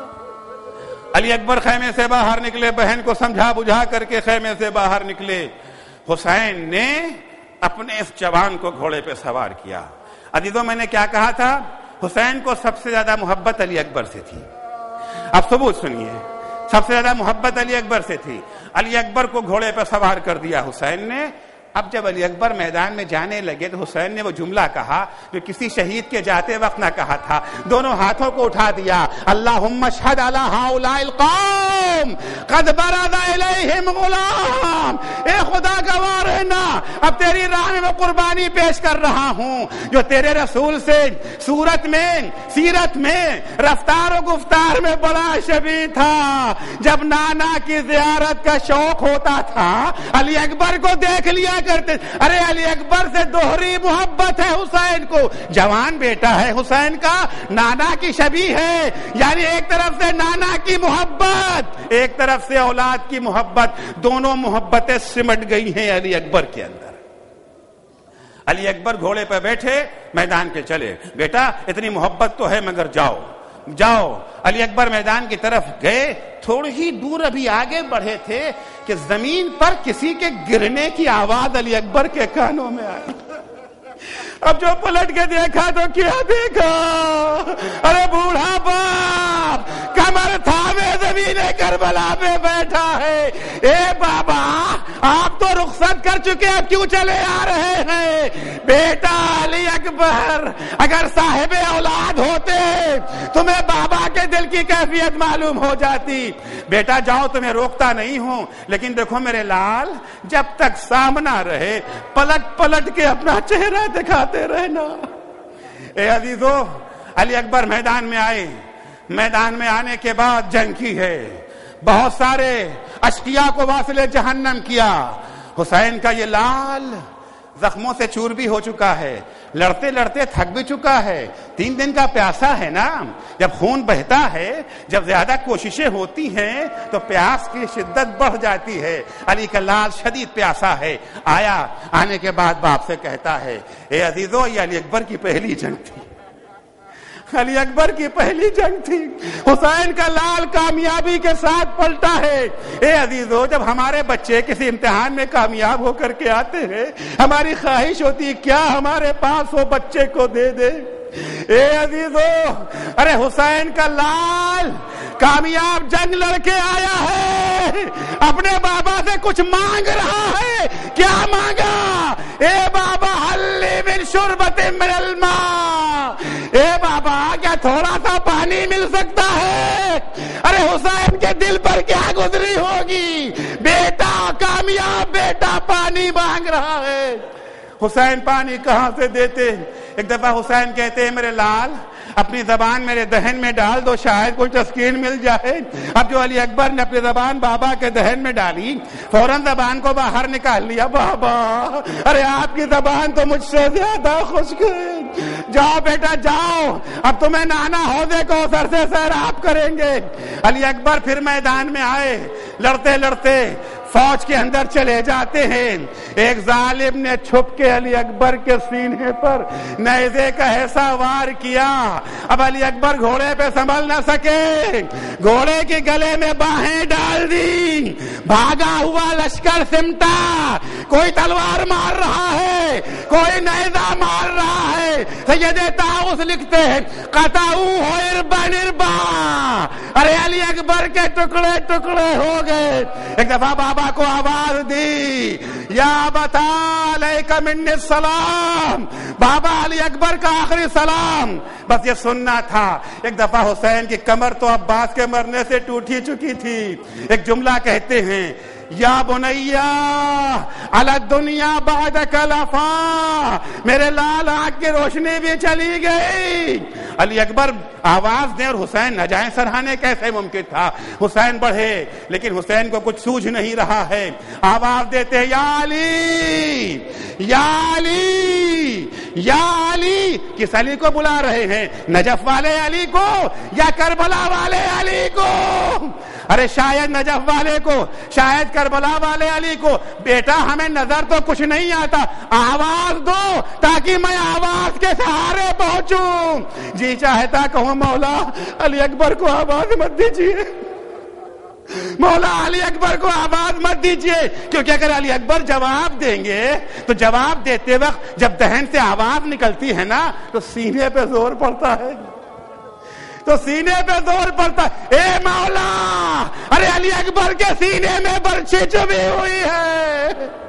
علی اکبر خیمے سے باہر نکلے، بہن کو سمجھا بجھا کر کے خیمے سے باہر نکلے۔ حسین نے اپنے اس جوان کو گھوڑے پہ سوار کیا۔ عزیزوں میں نے کیا کہا تھا؟ حسین کو سب سے زیادہ محبت علی اکبر سے تھی۔ اب ثبوت سنیے، سب سے زیادہ محبت علی اکبر سے تھی۔ علی اکبر کو گھوڑے پہ سوار کر دیا حسین نے۔ اب جب علی اکبر میدان میں جانے لگے تو حسین نے وہ جملہ کہا جو کسی شہید کے جاتے وقت نہ کہا تھا، دونوں ہاتھوں کو اٹھا دیا، اللہم اشہد علی ہؤلاء القوم قد برز الیہم غلام، اے خدا گواہ رہنا اب تیری راہ میں میں قربانی پیش کر رہا ہوں جو تیرے رسول سے صورت میں، سیرت میں، رفتار و گفتار میں بڑا شبیہ تھا۔ جب نانا کی زیارت کا شوق ہوتا تھا علی اکبر کو دیکھ لیا کرتے، ارے علی اکبر سے دوہری محبت ہے حسین کو، جوان بیٹا ہے حسین کا، نانا کی شبیہ ہے، یعنی ایک طرف سے نانا کی محبت، ایک طرف سے اولاد کی محبت، دونوں محبتیں سمٹ گئی ہیں علی اکبر کے اندر۔ علی اکبر گھوڑے پہ بیٹھے میدان کے چلے، بیٹا اتنی محبت تو ہے مگر جاؤ جاؤ۔ علی اکبر میدان کی طرف گئے، تھوڑی ہی دور ابھی آگے بڑھے تھے کہ زمین پر کسی کے گرنے کی آواز علی اکبر کے کانوں میں آئی۔ اب جو پلٹ کے دیکھا تو کیا دیکھا؟ ارے بوڑھا باپ کمر تھامے زمین کربلا پہ بیٹھا ہے۔ اے بابا آپ تو رخصت کر چکے، اب کیوں چلے آ رہے ہیں؟ بیٹا علی اکبر اگر صاحب اولاد ہوتے تمہیں بابا کے دل کی کیفیت معلوم ہو جاتی۔ بیٹا جاؤ تمہیں روکتا نہیں ہوں، لیکن دیکھو میرے لال جب تک سامنا رہے پلٹ پلٹ کے اپنا چہرہ دکھاتے رہنا۔ اے عزیزو علی اکبر میدان میں آئے، میدان میں آنے کے بعد جنگ کی ہے، بہت سارے اشقیاء کو واصل جہنم کیا۔ حسین کا یہ لال زخموں سے چور بھی ہو چکا ہے، لڑتے لڑتے تھک بھی چکا ہے، تین دن کا پیاسا ہے نا، جب خون بہتا ہے، جب زیادہ کوششیں ہوتی ہیں تو پیاس کی شدت بڑھ جاتی ہے۔ علی کا لال شدید پیاسا ہے، آیا، آنے کے بعد باپ سے کہتا ہے اے عزیزو یہ علی اکبر کی پہلی جنگ تھی، علی اکبر کی پہلی جنگ تھی، حسین کا لال کامیابی کے ساتھ پلٹا ہے۔ اے عزیزو جب ہمارے بچے کسی امتحان میں کامیاب ہو کر کے آتے ہیں ہماری خواہش ہوتی ہے کیا ہمارے پاس وہ بچے کو دے دے۔ اے عزیزو ارے حسین کا لال کامیاب جنگ لڑ کے آیا ہے، اپنے بابا سے کچھ مانگ رہا ہے، کیا مانگا؟ اے بابا حلی من شربت من الماء، اے بابا کیا تھوڑا سا پانی مل سکتا ہے؟ ارے حسین کے دل پر کیا گزری ہوگی؟ بیٹا کامیاب بیٹا پانی مانگ رہا ہے۔ حسین پانی کہاں سے دیتے؟ ایک دفعہ حسین کہتے ہیں میرے لال اپنی زبان میرے دہن میں ڈال دو شاید کوئی تسکین مل جائے۔ اب جو علی اکبر نے اپنی زبان بابا کے دہن میں ڈالی فوراً زبان کو باہر نکال لیا، بابا ارے آپ کی زبان تو مجھ سے زیادہ خشک ہے، جاؤ بیٹا جاؤ، اب تمہیں نانا حوضے کوثر سے سیراب کریں گے۔ علی اکبر پھر میدان میں آئے، لڑتے لڑتے فوج کے اندر چلے جاتے ہیں۔ ایک ظالم نے چھپ کے علی اکبر کے سینے پر نیزے کا ایسا وار کیا، اب علی اکبر گھوڑے پہ سنبھل نہ سکے، گھوڑے کے گلے میں باہیں ڈال دی، بھاگا ہوا لشکر سمٹا، کوئی تلوار مار رہا ہے، کوئی نیزہ مار رہا ہے، سید طاؤس لکھتے ہیں قطعو ہو اربن اربا، ارے علی اکبر کے ٹکڑے ٹکڑے ہو گئے۔ ایک دفعہ بابا کو آواز دی، یا بتا علیک منی السلام، بابا علی اکبر کا آخری سلام، بس یہ سننا تھا۔ ایک دفعہ حسین کی کمر تو عباس کے مرنے سے ٹوٹی چکی تھی، ایک جملہ کہتے ہیں، یا بنیا علی الدنیا بعدک لفا، میرے لال آنکھ کی روشنی بھی چلی گئی۔ علی اکبر آواز دیں اور حسین نہ جائیں سرہانے کیسے ممکن تھا؟ حسین بڑھے لیکن حسین کو کچھ سوجھ نہیں رہا ہے، آواز دیتے یا علی یا علی یا علی، کس علی کو بلا رہے ہیں؟ نجف والے علی کو یا کربلا والے علی کو؟ ارے شاید نجف والے کو، شاید کربلا والے علی کو۔ بیٹا ہمیں نظر تو کچھ نہیں آتا، آواز دو تاکہ میں آواز کے سہارے پہنچوں۔ جی چاہتا کہوں مولا علی اکبر کو آواز مت دیجیے، مولا علی اکبر کو آواز مت دیجیے، کیونکہ اگر علی اکبر جواب دیں گے تو جواب دیتے وقت جب دہن سے آواز نکلتی ہے نا تو سینے پہ زور پڑتا ہے، تو سینے پہ زور پڑتا ہے۔ اے مولا، ارے علی اکبر کے سینے میں برچھی چبھی ہوئی ہے۔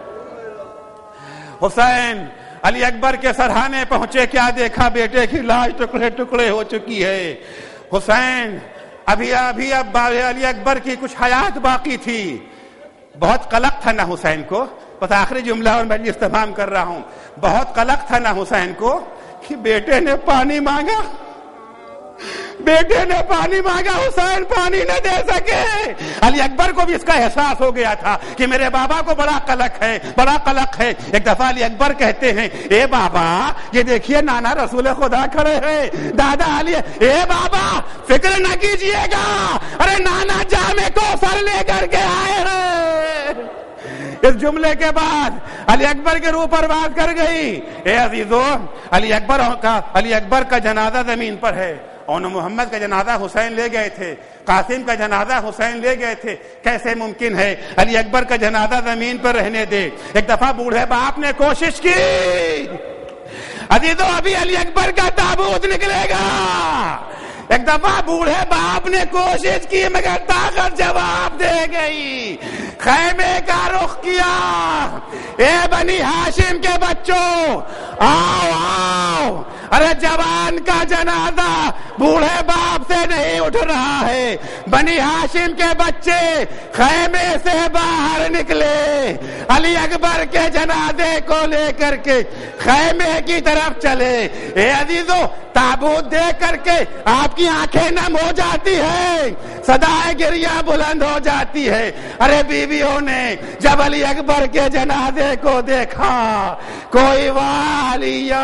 حسین علی اکبر کے سرہانے پہنچے، کیا دیکھا؟ بیٹے کی لاش ٹکڑے ٹکڑے ہو چکی ہے۔ حسین ابھی ابھی اب علی اکبر کی کچھ حیات باقی تھی، بہت قلق تھا نا حسین کو، بس آخری جملہ اور میں استفہام کر رہا ہوں، بہت قلق تھا نا حسین کو کہ بیٹے نے پانی مانگا، بیٹے نے پانی مانگا، حسین پانی نہ دے سکے۔ علی اکبر کو بھی اس کا احساس ہو گیا تھا کہ میرے بابا کو بڑا قلق ہے، بڑا قلق ہے۔ ایک دفعہ علی اکبر کہتے ہیں، اے بابا یہ دیکھیے نانا رسول خدا کھڑے ہیں، دادا علی، اے بابا فکر نہ کیجئے گا، ارے نانا جامے کو سر لے کر کے آئے ہیں۔ اس جملے کے بعد علی اکبر کے روح پر بات کر گئی۔ اے عزیزو، علی اکبر کا علی اکبر کا جنازہ زمین پر ہے، اون محمد کا جنازہ حسین لے گئے تھے، قاسم کا جنازہ حسین لے گئے تھے، کیسے ممکن ہے علی اکبر کا جنازہ زمین پر رہنے دے؟ ایک دفعہ بوڑھے باپ نے کوشش کی، عزیزو ابھی علی اکبر کا تابوت نکلے گا۔ ایک دفعہ بوڑھے باپ نے کوشش کی مگر طاقت جواب دے گئی، خیمے کا رخ کیا، اے بنی ہاشم کے بچوں آؤ آؤ، ارے جوان کا جنازہ بوڑھے باپ سے نہیں اٹھ رہا ہے۔ بنی ہاشم کے بچے خیمے سے باہر نکلے، علی اکبر کے جنازے کو لے کر کے خیمے کی طرف چلے۔ اے عزیزو، تابوت دیکھ کر کے آپ کی آنکھیں نم ہو جاتی ہے، صدائے گریہ بلند ہو جاتی ہے۔ ارے بیویوں نے جب علی اکبر کے جنازے کو دیکھا، کوئی والیہ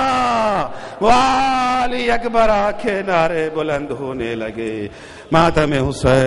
والی اکبر، آنکھیں نعرے بلند ہونے لگے، ماتم حسین